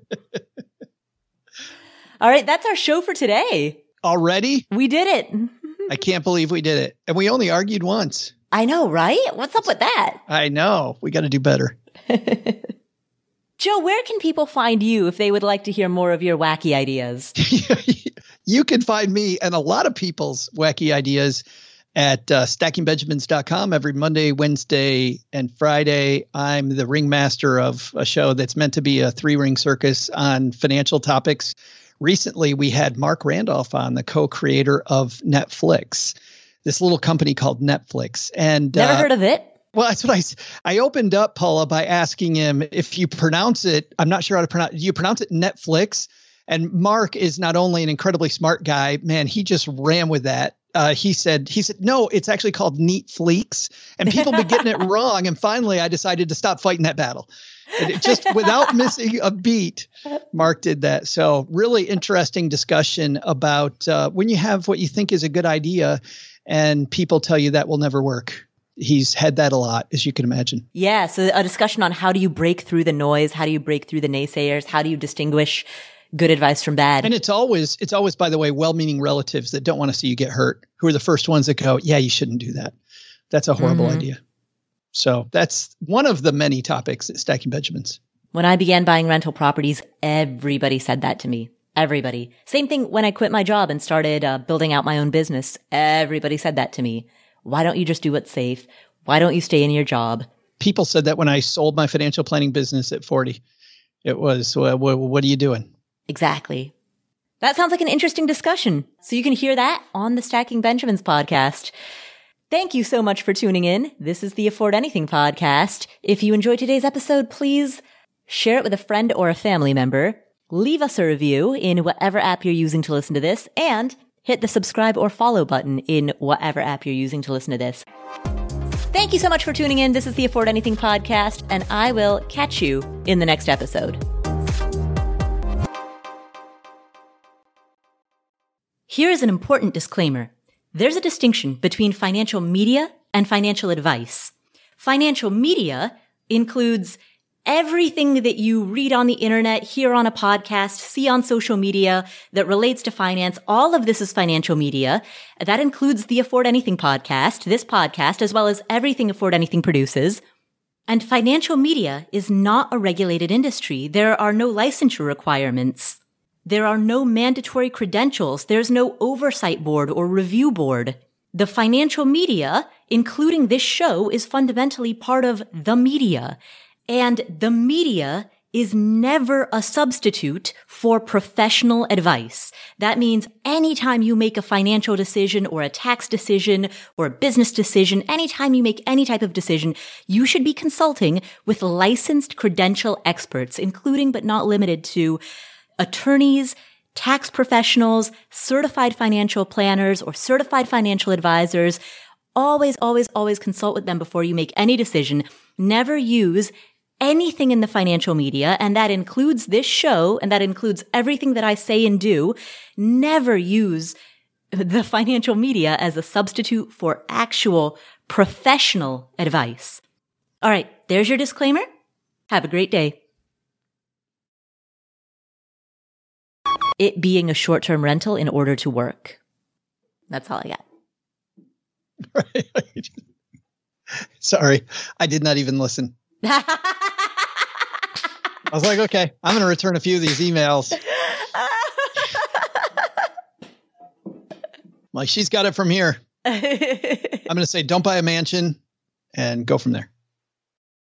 All right, that's our show for today.
Already?
We did it.
I can't believe we did it. And we only argued once.
I know, right? What's up with that?
I know. We got to do better.
Joe, where can people find you if they would like to hear more of your wacky ideas?
You can find me and a lot of people's wacky ideas at uh, stacking benjamins dot com every Monday, Wednesday, and Friday. I'm the ringmaster of a show that's meant to be a three-ring circus on financial topics. Recently, we had Mark Randolph on, the co-creator of Netflix, this little company called Netflix. And
Never
uh,
heard of it.
Well, that's what I I opened up, Paula, by asking him if you pronounce it. I'm not sure how to pronounce it. Do you pronounce it Netflix? And Mark is not only an incredibly smart guy, man, he just ran with that. Uh, he said, he said, no, it's actually called Neat Fleeks. And people been getting it wrong. And finally, I decided to stop fighting that battle. And it just without missing a beat, Mark did that. So really interesting discussion about uh, when you have what you think is a good idea and people tell you that will never work. He's had that a lot, as you can imagine.
Yeah. So a discussion on how do you break through the noise? How do you break through the naysayers? How do you distinguish good advice from bad?
And it's always, it's always, by the way, well-meaning relatives that don't want to see you get hurt, who are the first ones that go, yeah, you shouldn't do that. That's a horrible mm-hmm. idea. So that's one of the many topics at Stacking Benjamins.
When I began buying rental properties, everybody said that to me. Everybody. Same thing when I quit my job and started uh, building out my own business. Everybody said that to me. Why don't you just do what's safe? Why don't you stay in your job?
people said that when I sold my financial planning business at forty. It was, well, what are you doing?
Exactly. That sounds like an interesting discussion. So you can hear that on the Stacking Benjamins podcast. Thank you so much for tuning in. This is the Afford Anything podcast. If you enjoyed today's episode, please share it with a friend or a family member. Leave us a review in whatever app you're using to listen to this, and hit the subscribe or follow button in whatever app you're using to listen to this. Thank you so much for tuning in. This is the Afford Anything podcast, and I will catch you in the next episode. Here is an important disclaimer. There's a distinction between financial media and financial advice. Financial media includes everything that you read on the internet, hear on a podcast, see on social media that relates to finance. All of this is financial media. That includes the Afford Anything podcast, this podcast, as well as everything Afford Anything produces. And financial media is not a regulated industry. There are no licensure requirements. There are no mandatory credentials. There's no oversight board or review board. The financial media, including this show, is fundamentally part of the media. And the media is never a substitute for professional advice. That means anytime you make a financial decision or a tax decision or a business decision, anytime you make any type of decision, you should be consulting with licensed credential experts, including but not limited to attorneys, tax professionals, certified financial planners, or certified financial advisors. Always, always, always consult with them before you make any decision. Never use anything in the financial media, and that includes this show, and that includes everything that I say and do. Never use the financial media as a substitute for actual professional advice. All right, there's your disclaimer. Have a great day. It being a short-term rental in order to work. That's all I got.
Right. Sorry, I did not even listen. I was like, okay, I'm going to return a few of these emails. Like, she's got it from here. I'm going to say, don't buy a mansion and go from there.